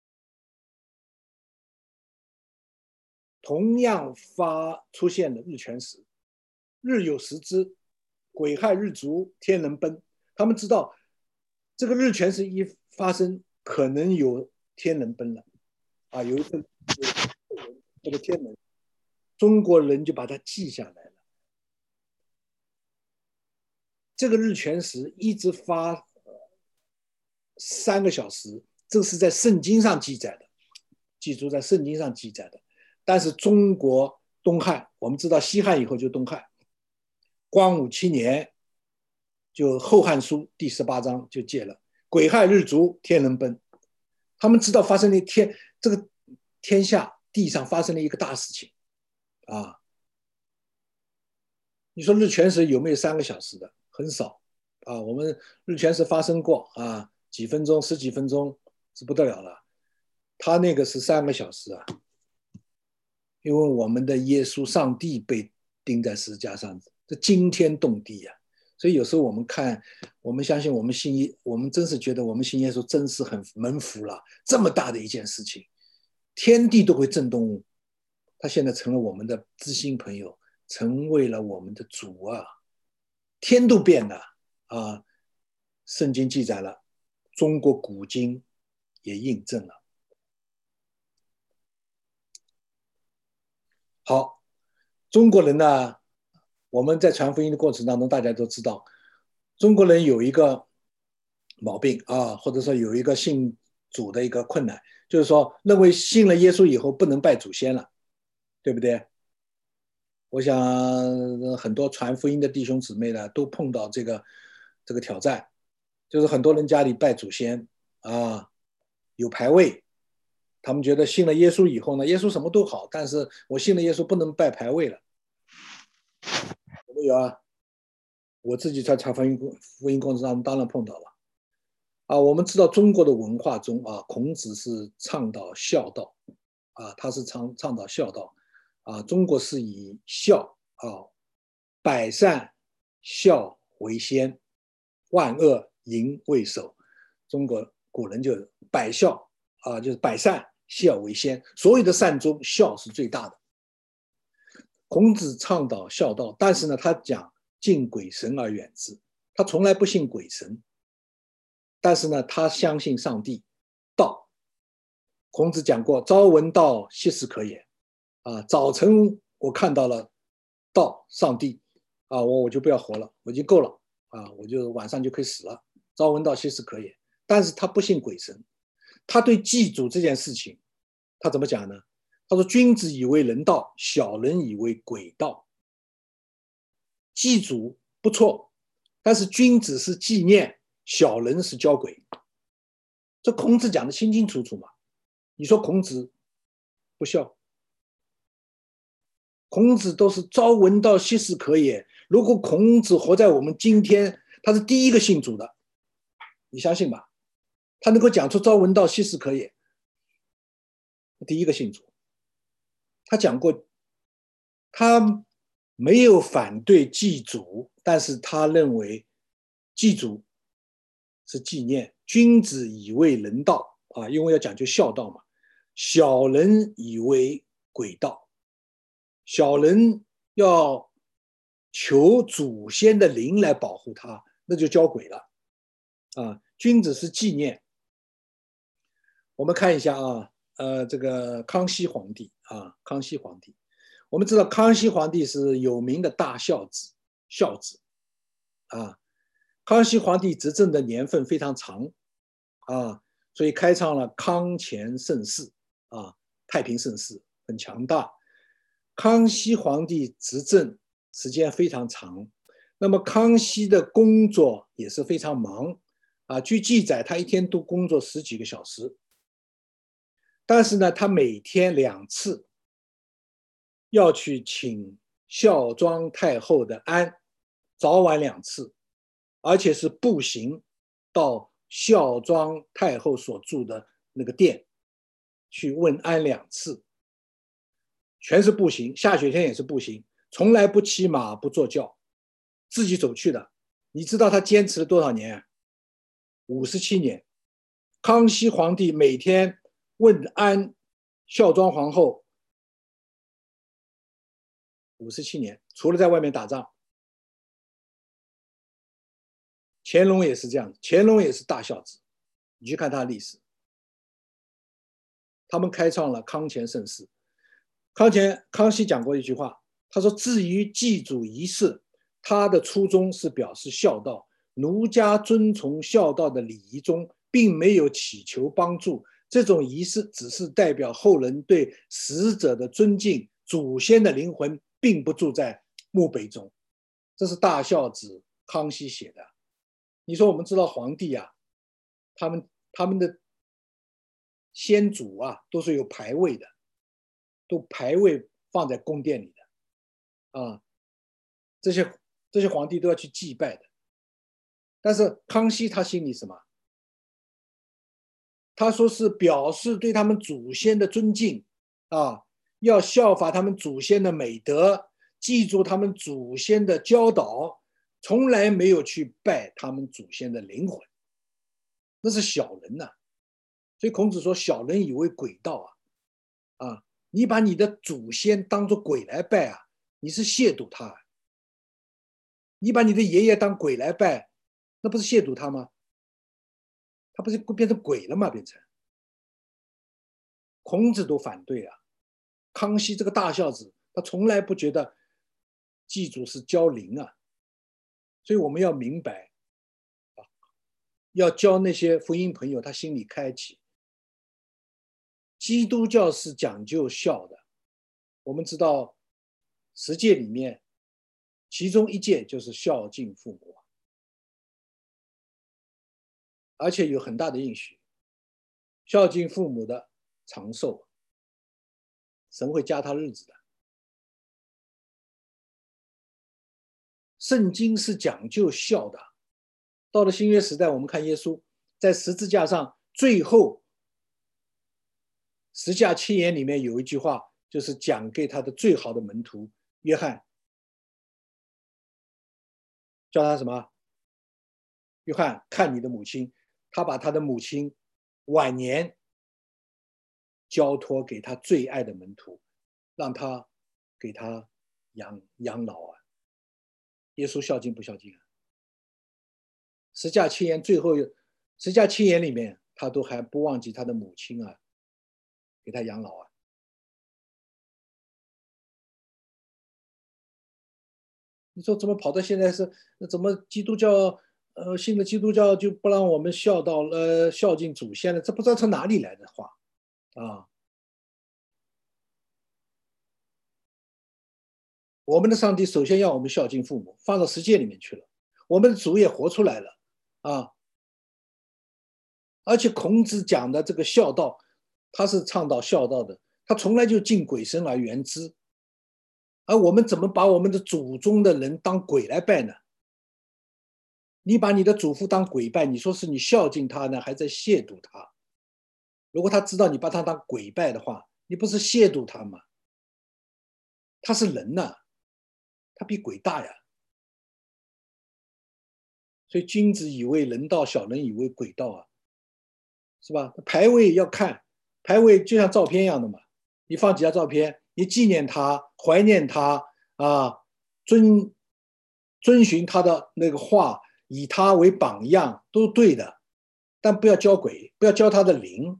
同样发出现了日全食，日有食之，癸亥日足，天人奔。他们知道这个日全食一发生，可能有天人奔了啊，有一个这个天人，中国人就把它记下来了。这个日全食一直发三个小时，这是在圣经上记载的，记住在圣经上记载的。但是中国东汉，我们知道西汉以后就东汉，光武七年就《后汉书》第十八章就记了，癸亥日足，天人奔。他们知道发生了天这个天下地上发生了一个大事情啊。你说日全食有没有三个小时的？很少啊。我们日全食发生过啊，几分钟、十几分钟是不得了了。他那个是三个小时啊，因为我们的耶稣上帝被钉在十字架上，这惊天动地啊。所以有时候我们看，我们相信我们信耶，我们真是觉得我们信耶稣真是很蒙福了。这么大的一件事情，天地都会震动，他现在成了我们的知心朋友，成为了我们的主啊，天都变了啊！圣经记载了，中国古今也印证了。好，中国人呢，我们在传福音的过程当中，大家都知道，中国人有一个毛病啊，或者说有一个信主的一个困难，就是说认为信了耶稣以后不能拜祖先了，对不对？我想很多传福音的弟兄姊妹呢，都碰到这个这个挑战，就是很多人家里拜祖先啊，有牌位，他们觉得信了耶稣以后呢，耶稣什么都好，但是我信了耶稣不能拜牌位了。有没有啊？我自己在传福音福音过程当中当然碰到了啊。我们知道中国的文化中啊，孔子是倡导孝道啊，他是倡倡导孝道啊。中国是以孝啊，百善孝为先，万恶淫为首。中国古人就百孝啊，就是百善孝为先，所有的善中孝是最大的。孔子倡导孝道，但是呢，他讲敬鬼神而远之，他从来不信鬼神，但是呢，他相信上帝道。孔子讲过：“朝闻道，夕死可也。”啊，早晨我看到了道，上帝啊，我我就不要活了，我已经够了啊，我就晚上就可以死了。朝闻道，夕死可也。但是他不信鬼神，他对祭祖这件事情，他怎么讲呢？他说：“君子以为人道，小人以为鬼道。”祭祖不错，但是君子是纪念， 小人是交鬼。这孔子讲的清清楚楚嘛。你说孔子不孝？孔子都是朝闻道，夕死可也。如果孔子活在我们今天，他是第一个信主的，你相信吧？他能够讲出朝闻道，夕死可也，第一个信主。他讲过，他没有反对祭祖，但是他认为祭祖是纪念，君子以为人道啊，因为要讲究孝道嘛。小人以为鬼道，小人要求祖先的灵来保护他，那就交鬼了啊。君子是纪念。我们看一下啊，呃，这个康熙皇帝啊，康熙皇帝，我们知道康熙皇帝是有名的大孝子，孝子啊。康熙皇帝执政的年份非常长啊，所以开创了康乾盛世啊，太平盛世，很强大。康熙皇帝执政时间非常长，那么康熙的工作也是非常忙啊。据记载，他一天都工作十几个小时，但是呢，他每天两次要去请孝庄太后的安，早晚两次，而且是步行到孝庄太后所住的那个殿去问安两次，全是步行，下雪天也是步行，从来不骑马不坐轿，自己走去的。你知道他坚持了多少年？五十七年。康熙皇帝每天问安孝庄皇后五十七年，除了在外面打仗。乾隆也是这样，乾隆也是大孝子，你去看他的历史，他们开创了康乾盛世。康乾康熙讲过一句话，他说：“至于祭祖仪式，他的初衷是表示孝道，儒家遵从孝道的礼仪中，并没有祈求帮助。这种仪式只是代表后人对死者的尊敬，祖先的灵魂并不住在墓碑中。”这是大孝子康熙写的。你说我们知道皇帝啊，他们他们的先祖啊都是有牌位的，都牌位放在宫殿里的啊，这些这些皇帝都要去祭拜的。但是康熙他心里什么？他说是表示对他们祖先的尊敬啊，要效法他们祖先的美德，记住他们祖先的教导，从来没有去拜他们祖先的灵魂，那是小人呐、啊。所以孔子说：“小人以为鬼道啊，啊，你把你的祖先当作鬼来拜啊，你是亵渎他、啊。你把你的爷爷当鬼来拜，那不是亵渎他吗？他不是变成鬼了吗？变成。”孔子都反对啊。康熙这个大孝子，他从来不觉得祭祖是教灵啊。所以我们要明白啊，要教那些福音朋友，他心里开启。基督教是讲究孝的，我们知道十诫里面，其中一诫就是孝敬父母，而且有很大的应许，孝敬父母的长寿，神会加他日子的。圣经是讲究孝的。到了新约时代，我们看耶稣在十字架上，最后十架七言里面有一句话，就是讲给他的最好的门徒约翰，叫他什么？约翰，看你的母亲。他把他的母亲晚年交托给他最爱的门徒，让他给他养养老啊。耶稣孝敬不孝敬啊？十架七言最后，十架七言里面，他都还不忘记他的母亲啊，给他养老啊。你说怎么跑到现在是怎么基督教呃信了基督教就不让我们孝道呃孝敬祖先了？这不知道从哪里来的话啊！我们的上帝首先要我们孝敬父母，放到十诫里面去了。我们的主也活出来了啊！ 而且孔子讲的这个孝道，他是倡导孝道的，他从来就敬鬼神而远之。而我们怎么把我们的祖宗的人当鬼来拜呢？你把你的祖父当鬼拜，你说是你孝敬他呢，还在亵渎他？如果他知道你把他当鬼拜的话，你不是亵渎他吗？他是人呐、啊，他比鬼大呀。所以君子以为人道，小人以为鬼道啊，是吧？牌位要看，牌位就像照片一样的嘛，你放几张照片，你纪念他，怀念他啊，遵遵循他的那个话，以他为榜样，都对的，但不要教鬼，不要教他的灵。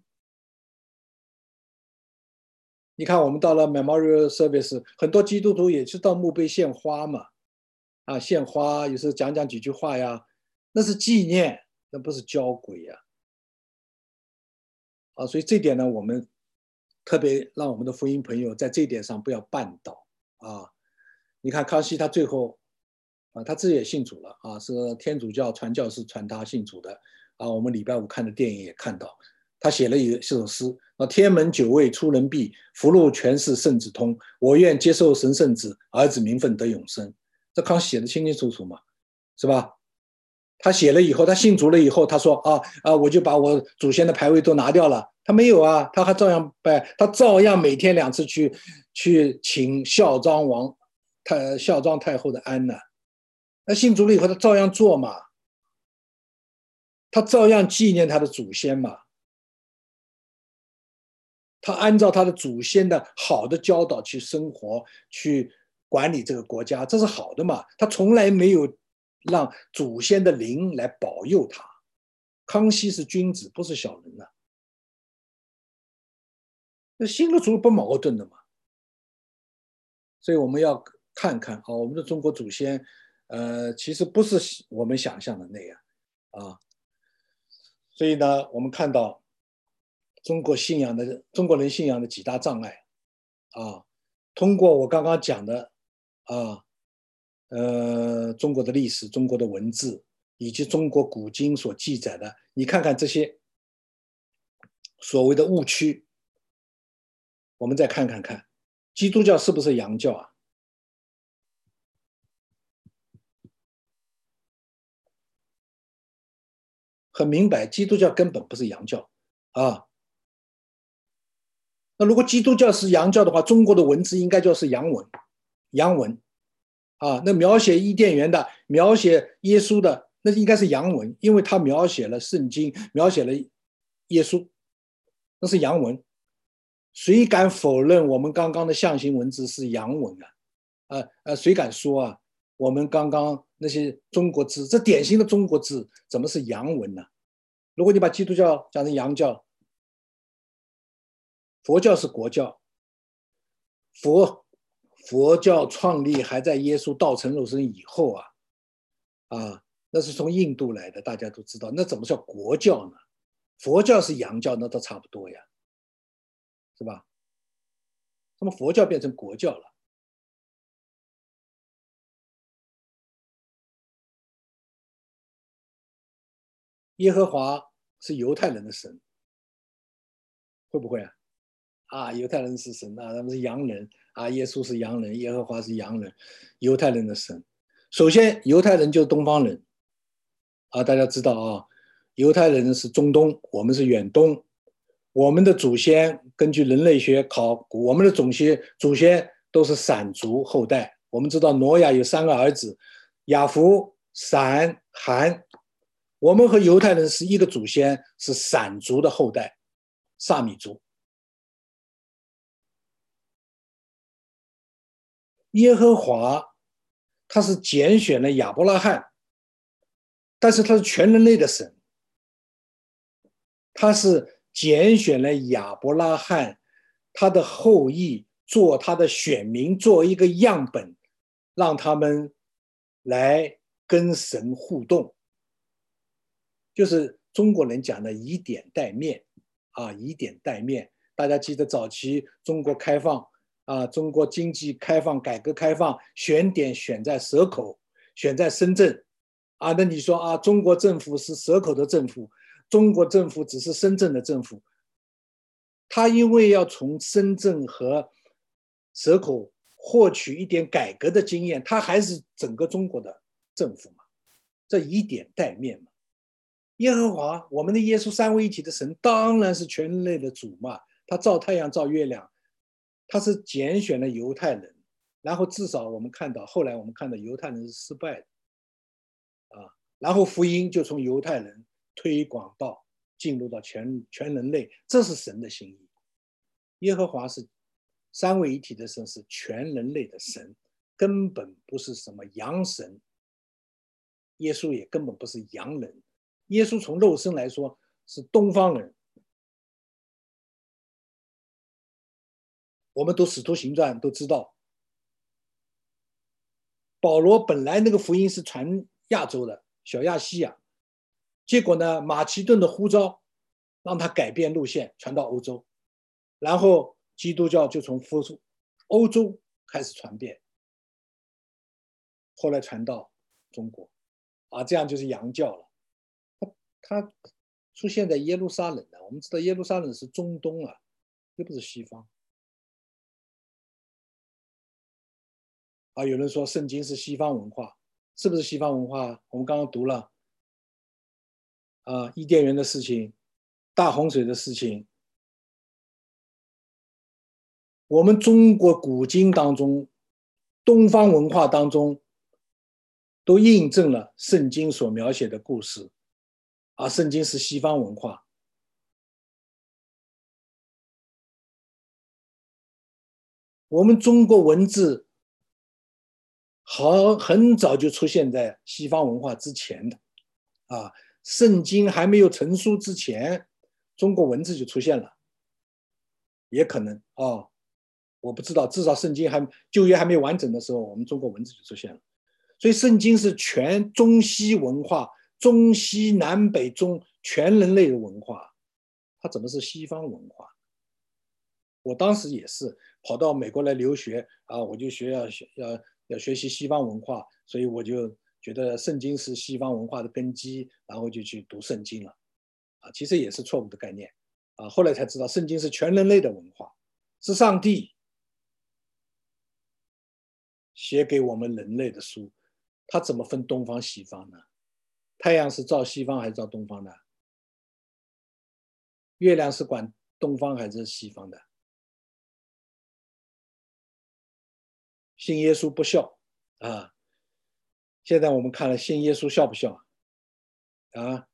你看，我们到了 Memorial Service， 很多基督徒也是到墓碑献花嘛，啊，献花有时候讲讲几句话呀，那是纪念，那不是教鬼呀。啊，所以这点呢，我们特别让我们的福音朋友在这一点上不要绊倒啊。你看康熙他最后啊，他自己也信主了啊，是天主教传教士传他信主的啊。我们礼拜五看的电影也看到，他写了一首诗啊：天门九位出人壁，福禄全是圣子通。我愿接受神圣子，儿子名分得永生。这康熙写的清清楚楚嘛，是吧？他写了以后，他信主了以后，他说啊啊，我就把我祖先的牌位都拿掉了。他没有啊，他还照样拜，他照样每天两次去去请孝庄王太孝庄太后的安呢。那信主了以后，他照样做嘛，他照样纪念他的祖先嘛，他按照他的祖先的好的教导去生活，去管理这个国家，这是好的嘛。他从来没有让祖先的灵来保佑他。康熙是君子，不是小人呐、啊。那信了主不矛盾的嘛。所以我们要看看啊，我们的中国祖先，呃，其实不是我们想象的那样啊。所以呢，我们看到中国信仰的中国人信仰的几大障碍啊，通过我刚刚讲的啊，呃，中国的历史、中国的文字以及中国古今所记载的，你看看这些所谓的误区，我们再看看看，基督教是不是洋教啊？很明白，基督教根本不是洋教啊。那如果基督教是洋教的话，中国的文字应该就是洋文，洋文啊。那描写伊甸园的、描写耶稣的，那应该是洋文，因为他描写了圣经，描写了耶稣，那是洋文。谁敢否认我们刚刚的象形文字是洋文啊？呃呃，谁敢说啊？我们刚刚那些中国字，这典型的中国字，怎么是洋文呢？如果你把基督教讲成洋教，佛教是国教，佛佛教创立还在耶稣道成肉身以后啊，啊，那是从印度来的，大家都知道，那怎么叫国教呢？佛教是洋教，那都差不多呀，是吧？那么佛教变成国教了。耶和华是犹太人的神，会不会啊？啊，犹太人是神啊，他们是洋人啊，耶稣是洋人，耶和华是洋人，犹太人的神。首先，犹太人就是东方人啊，大家知道啊，犹太人是中东，我们是远东。我们的祖先根据人类学考古，我们的祖先祖先都是闪族后代。我们知道挪亚有三个儿子，雅弗、闪、含。我们和犹太人是一个祖先，是闪族的后代，萨米族。耶和华他是拣选了亚伯拉罕，但是他是全人类的神，他是拣选了亚伯拉罕他的后裔做他的选民，做一个样本，让他们来跟神互动，就是中国人讲的以点带面啊，以点带面。大家记得早期中国开放啊，中国经济开放、改革开放，选点选在蛇口，选在深圳啊。那你说啊，中国政府是蛇口的政府， 中国政府只是深圳的政府，他因为要从深圳和蛇口获取一点改革的经验，他还是整个中国的政府嘛，这以点带面嘛。耶和华，我们的耶稣三位一体的神，当然是全人类的主嘛。他造太阳，造月亮，他是拣选了犹太人，然后至少我们看到，后来我们看到犹太人是失败的，啊，然后福音就从犹太人推广到进入到全全人类，这是神的心意。耶和华是三位一体的神，是全人类的神，根本不是什么洋神。耶稣也根本不是洋人，耶稣从肉身来说是东方人。我们读使徒行传都知道，保罗本来那个福音是传亚洲的，小亚细亚，结果呢，马其顿的呼召让他改变路线，传到欧洲，然后基督教就从欧洲开始传遍，后来传到中国，啊，这样就是洋教了。他他出现在耶路撒冷的，我们知道耶路撒冷是中东啊，又不是西方。啊，有人说圣经是西方文化，是不是西方文化？我们刚刚读了啊，伊甸园的事情，大洪水的事情，我们中国古今当中，东方文化当中，都印证了圣经所描写的故事，啊，圣经是西方文化。我们中国文字好很早就出现在西方文化之前的，啊，圣经还没有成书之前，中国文字就出现了，也可能啊，我不知道，至少圣经还旧约还没有完整的时候，我们中国文字就出现了。所以圣经是全中西文化，中西南北中全人类的文化，它怎么是西方文化？我当时也是跑到美国来留学啊，我就学要要要学习西方文化，所以我就觉得圣经是西方文化的根基，然后就去读圣经了，啊，其实也是错误的概念，啊，后来才知道圣经是全人类的文化，是上帝写给我们人类的书，他怎么分东方西方呢？太阳是照西方还是照东方的？月亮是管东方还是西方的？信耶稣不孝啊！现在我们看了信耶稣孝不孝啊？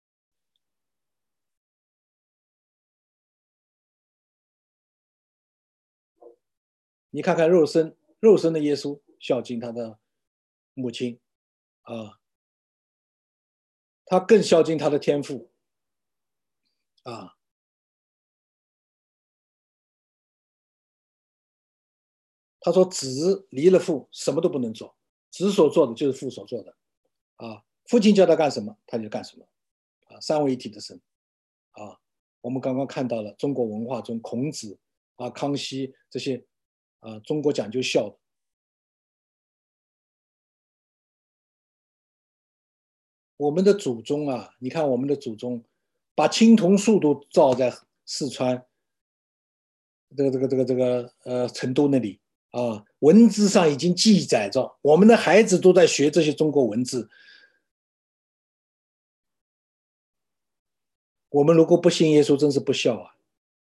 你看看肉身肉身的耶稣孝敬他的母亲啊，他更孝敬他的天父啊。他说子离了父什么都不能做，子所做的就是父所做的啊。父亲叫他干什么他就干什么啊。三位一体的神啊，我们刚刚看到了中国文化中孔子啊、康熙这些啊，中国讲究孝的。我们的祖宗啊，你看我们的祖宗把青铜树都造在四川这个这个这个这个呃成都那里啊，文字上已经记载着，我们的孩子都在学这些中国文字。我们如果不信耶稣，真是不孝啊！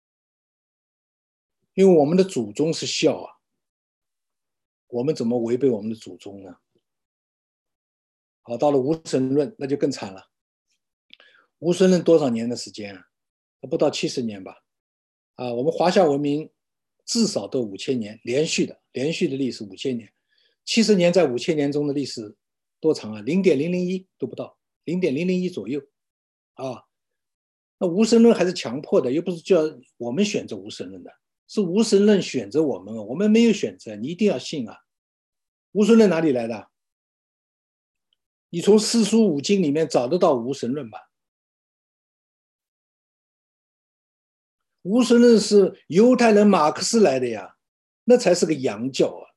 因为我们的祖宗是孝啊，我们怎么违背我们的祖宗呢？好，到了无神论，那就更惨了。无神论多少年的时间啊？不到七十年吧？啊，我们华夏文明至少都五千年，连续的连续的历史五千年，七十年在五千年中的历史多长啊？零点零零一都不到，零点零零一左右啊。那无神论还是强迫的，又不是叫我们选择无神论的，是无神论选择我们，我们没有选择，你一定要信啊。无神论哪里来的？你从四书五经里面找得到无神论吧？无神论是犹太人马克思来的呀，那才是个洋教啊。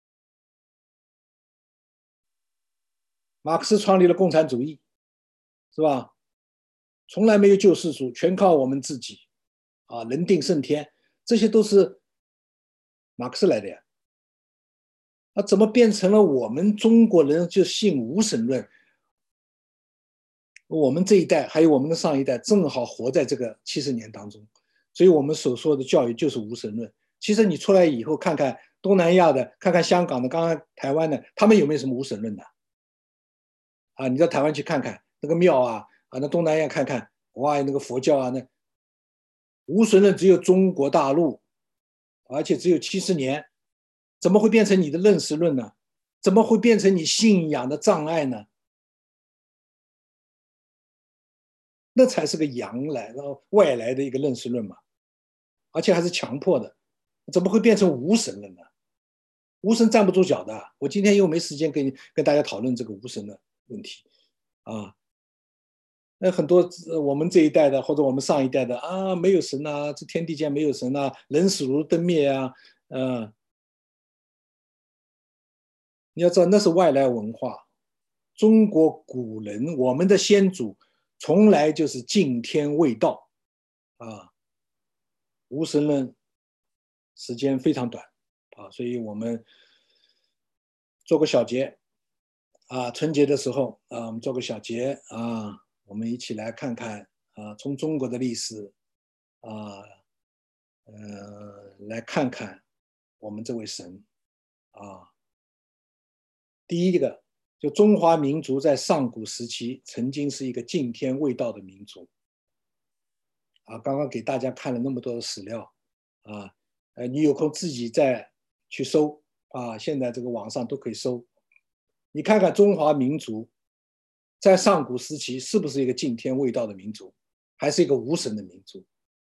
马克思创立了共产主义， 是吧？从来没有救世主，全靠我们自己啊，人定胜天，这些都是马克思来的呀。啊，怎么变成了我们中国人就信无神论？我们这一代还有我们的上一代，正好活在这个七十年当中，所以我们所说的教育就是无神论。其实你出来以后，看看东南亚的，看看香港的，刚刚台湾的，他们有没有什么无神论的？啊，你到台湾去看看那个庙啊，啊，那东南亚看看，哇，那个佛教啊，那无神论只有中国大陆，而且只有七十年，怎么会变成你的认识论呢？怎么会变成你信仰的障碍呢？那才是个洋来，然后外来的一个认识论嘛，而且还是强迫的，怎么会变成无神论呢？无神站不住脚的。我今天又没时间跟跟大家讨论这个无神的问题啊。那很多我们这一代的或者我们上一代的啊，没有神啊，这天地间没有神啊，人死如灯灭啊，嗯、呃，你要知道那是外来文化。中国古人，我们的先祖从来就是敬天畏道啊，无神论时间非常短啊，所以我们做个小节啊，春节的时候啊，我们做个小节啊，我们一起来看看啊，从中国的历史啊，呃，来看看我们这位神啊。第一个，就中华民族在上古时期曾经是一个敬天畏道的民族啊。刚刚给大家看了那么多的史料啊，呃，你有空自己再去搜啊，现在这个网上都可以搜。你看看中华民族在上古时期是不是一个敬天畏道的民族，还是一个无神的民族？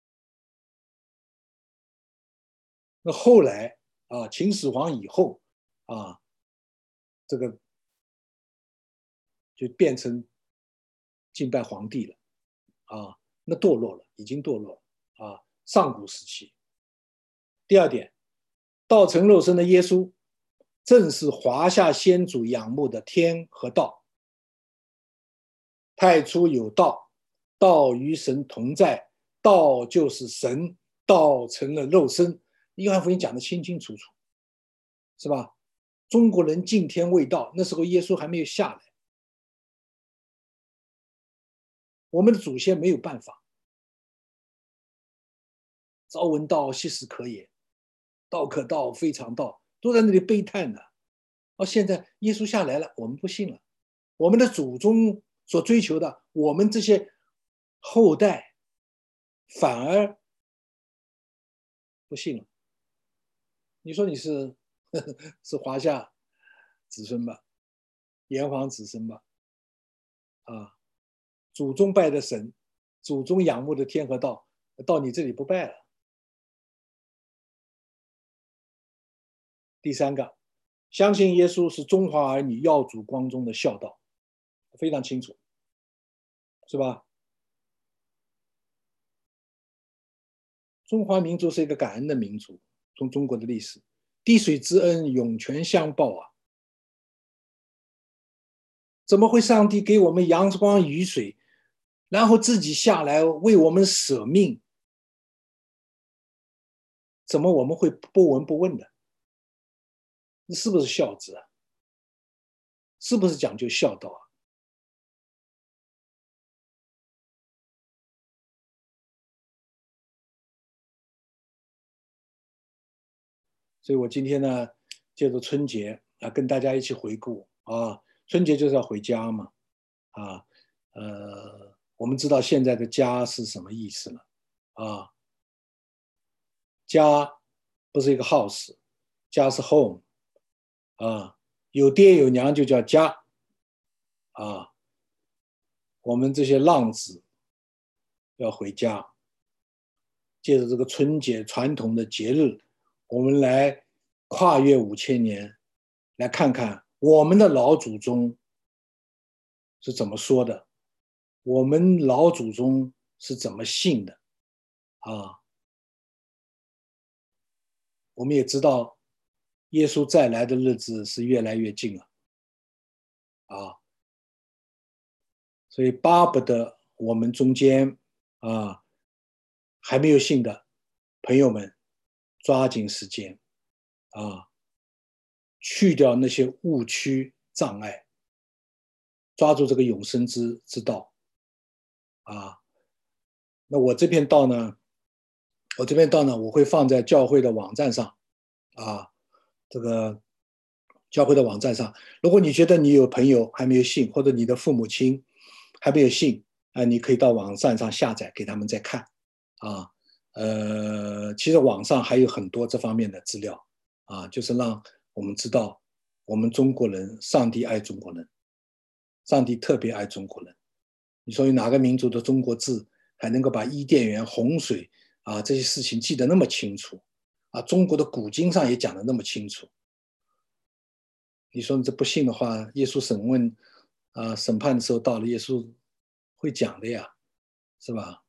那后来啊，秦始皇以后啊，这个就变成敬拜皇帝了啊，那堕落了，已经堕落了啊。上古时期。第二点，道成肉身的耶稣，正是华夏先祖仰慕的天和道。太初有道，道与神同在，道就是神，道成了肉身。约翰福音讲得清清楚楚，是吧？中国人敬天畏道，那时候耶稣还没有下来，我们的祖先没有办法。朝闻道，夕死可也，道可道，非常道，都在那里悲叹呢。哦，现在耶稣下来了，我们不信了。我们的祖宗所追求的，我们这些后代反而不信了。你说你是呵呵是华夏子孙吧，炎黄子孙吧？啊，祖宗拜的神，祖宗仰慕的天和道，到你这里不拜了。第三个，相信耶稣是中华儿女耀祖光中的孝道，非常清楚，是吧？中华民族是一个感恩的民族，从中国的历史，滴水之恩涌泉相报啊！怎么会上帝给我们阳光雨水，然后自己下来为我们舍命？怎么我们会不闻不问的？是不是孝子啊？是不是讲究孝道啊？所以我今天呢，借着春节啊，跟大家一起回顾啊，春节就是要回家嘛，啊，呃，我们知道现在的家是什么意思了啊？家不是一个 house， 家是 home 啊，有爹有娘就叫家啊。我们这些浪子要回家，借着这个春节传统的节日，我们来跨越五千年，来看看我们的老祖宗是怎么说的，我们老祖宗是怎么信的啊？我们也知道，耶稣再来的日子是越来越近了啊。 所以巴不得我们中间啊还没有信的朋友们抓紧时间啊，去掉那些误区障碍，抓住这个永生之之道啊。那我这篇道呢，我这篇道呢，我会放在教会的网站上啊，这个教会的网站上。如果你觉得你有朋友还没有信，或者你的父母亲还没有信啊，你可以到网站上下载给他们再看啊。呃，其实网上还有很多这方面的资料啊，就是让我们知道我们中国人，上帝爱中国人，上帝特别爱中国人。你说有哪个民族的中国字还能够把伊甸园、洪水啊这些事情记得那么清楚啊？中国的古经上也讲得那么清楚。你说你这不信的话，耶稣审问啊审判的时候到了，耶稣会讲的呀，是吧？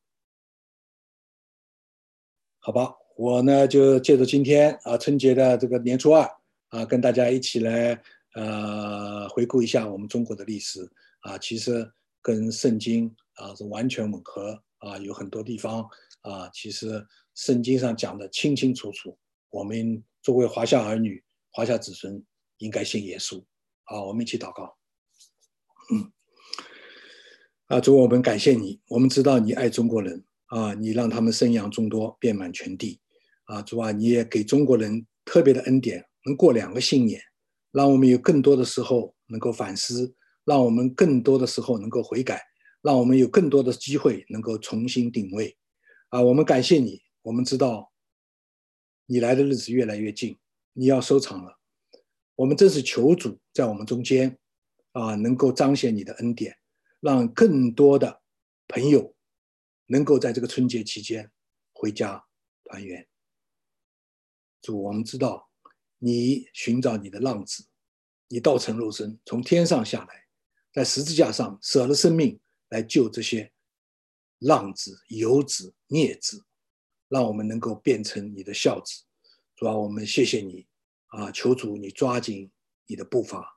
好吧，我呢就借着今天啊春节的这个年初二啊，跟大家一起来呃回顾一下我们中国的历史啊，其实跟圣经啊是完全吻合啊，有很多地方啊，其实圣经上讲的清清楚楚。我们作为华夏儿女、华夏子孙，应该信耶稣。好，我们一起祷告。嗯，啊，主，我们感谢你，我们知道你爱中国人啊，你让他们生养众多，遍满全地。啊，主啊，你也给中国人特别的恩典，能过两个新年，让我们有更多的时候能够反思，让我们更多的时候能够悔改，让我们有更多的机会能够重新定位。啊，我们感谢你，我们知道你来的日子越来越近，你要收场了。我们真是求主在我们中间啊，能够彰显你的恩典，让更多的朋友能够在这个春节期间回家团圆。主，我们知道你寻找你的浪子，你道成肉身，从天上下来，在十字架上舍了生命来救这些浪子、游子、孽子，让我们能够变成你的孝子。主啊，我们谢谢你啊！求主你抓紧你的步伐，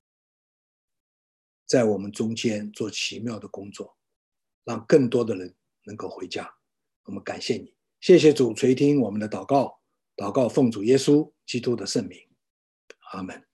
在我们中间做奇妙的工作，让更多的人能够回家。我们感谢你，谢谢主垂听我们的祷告，祷告奉主耶稣基督的圣名，阿们。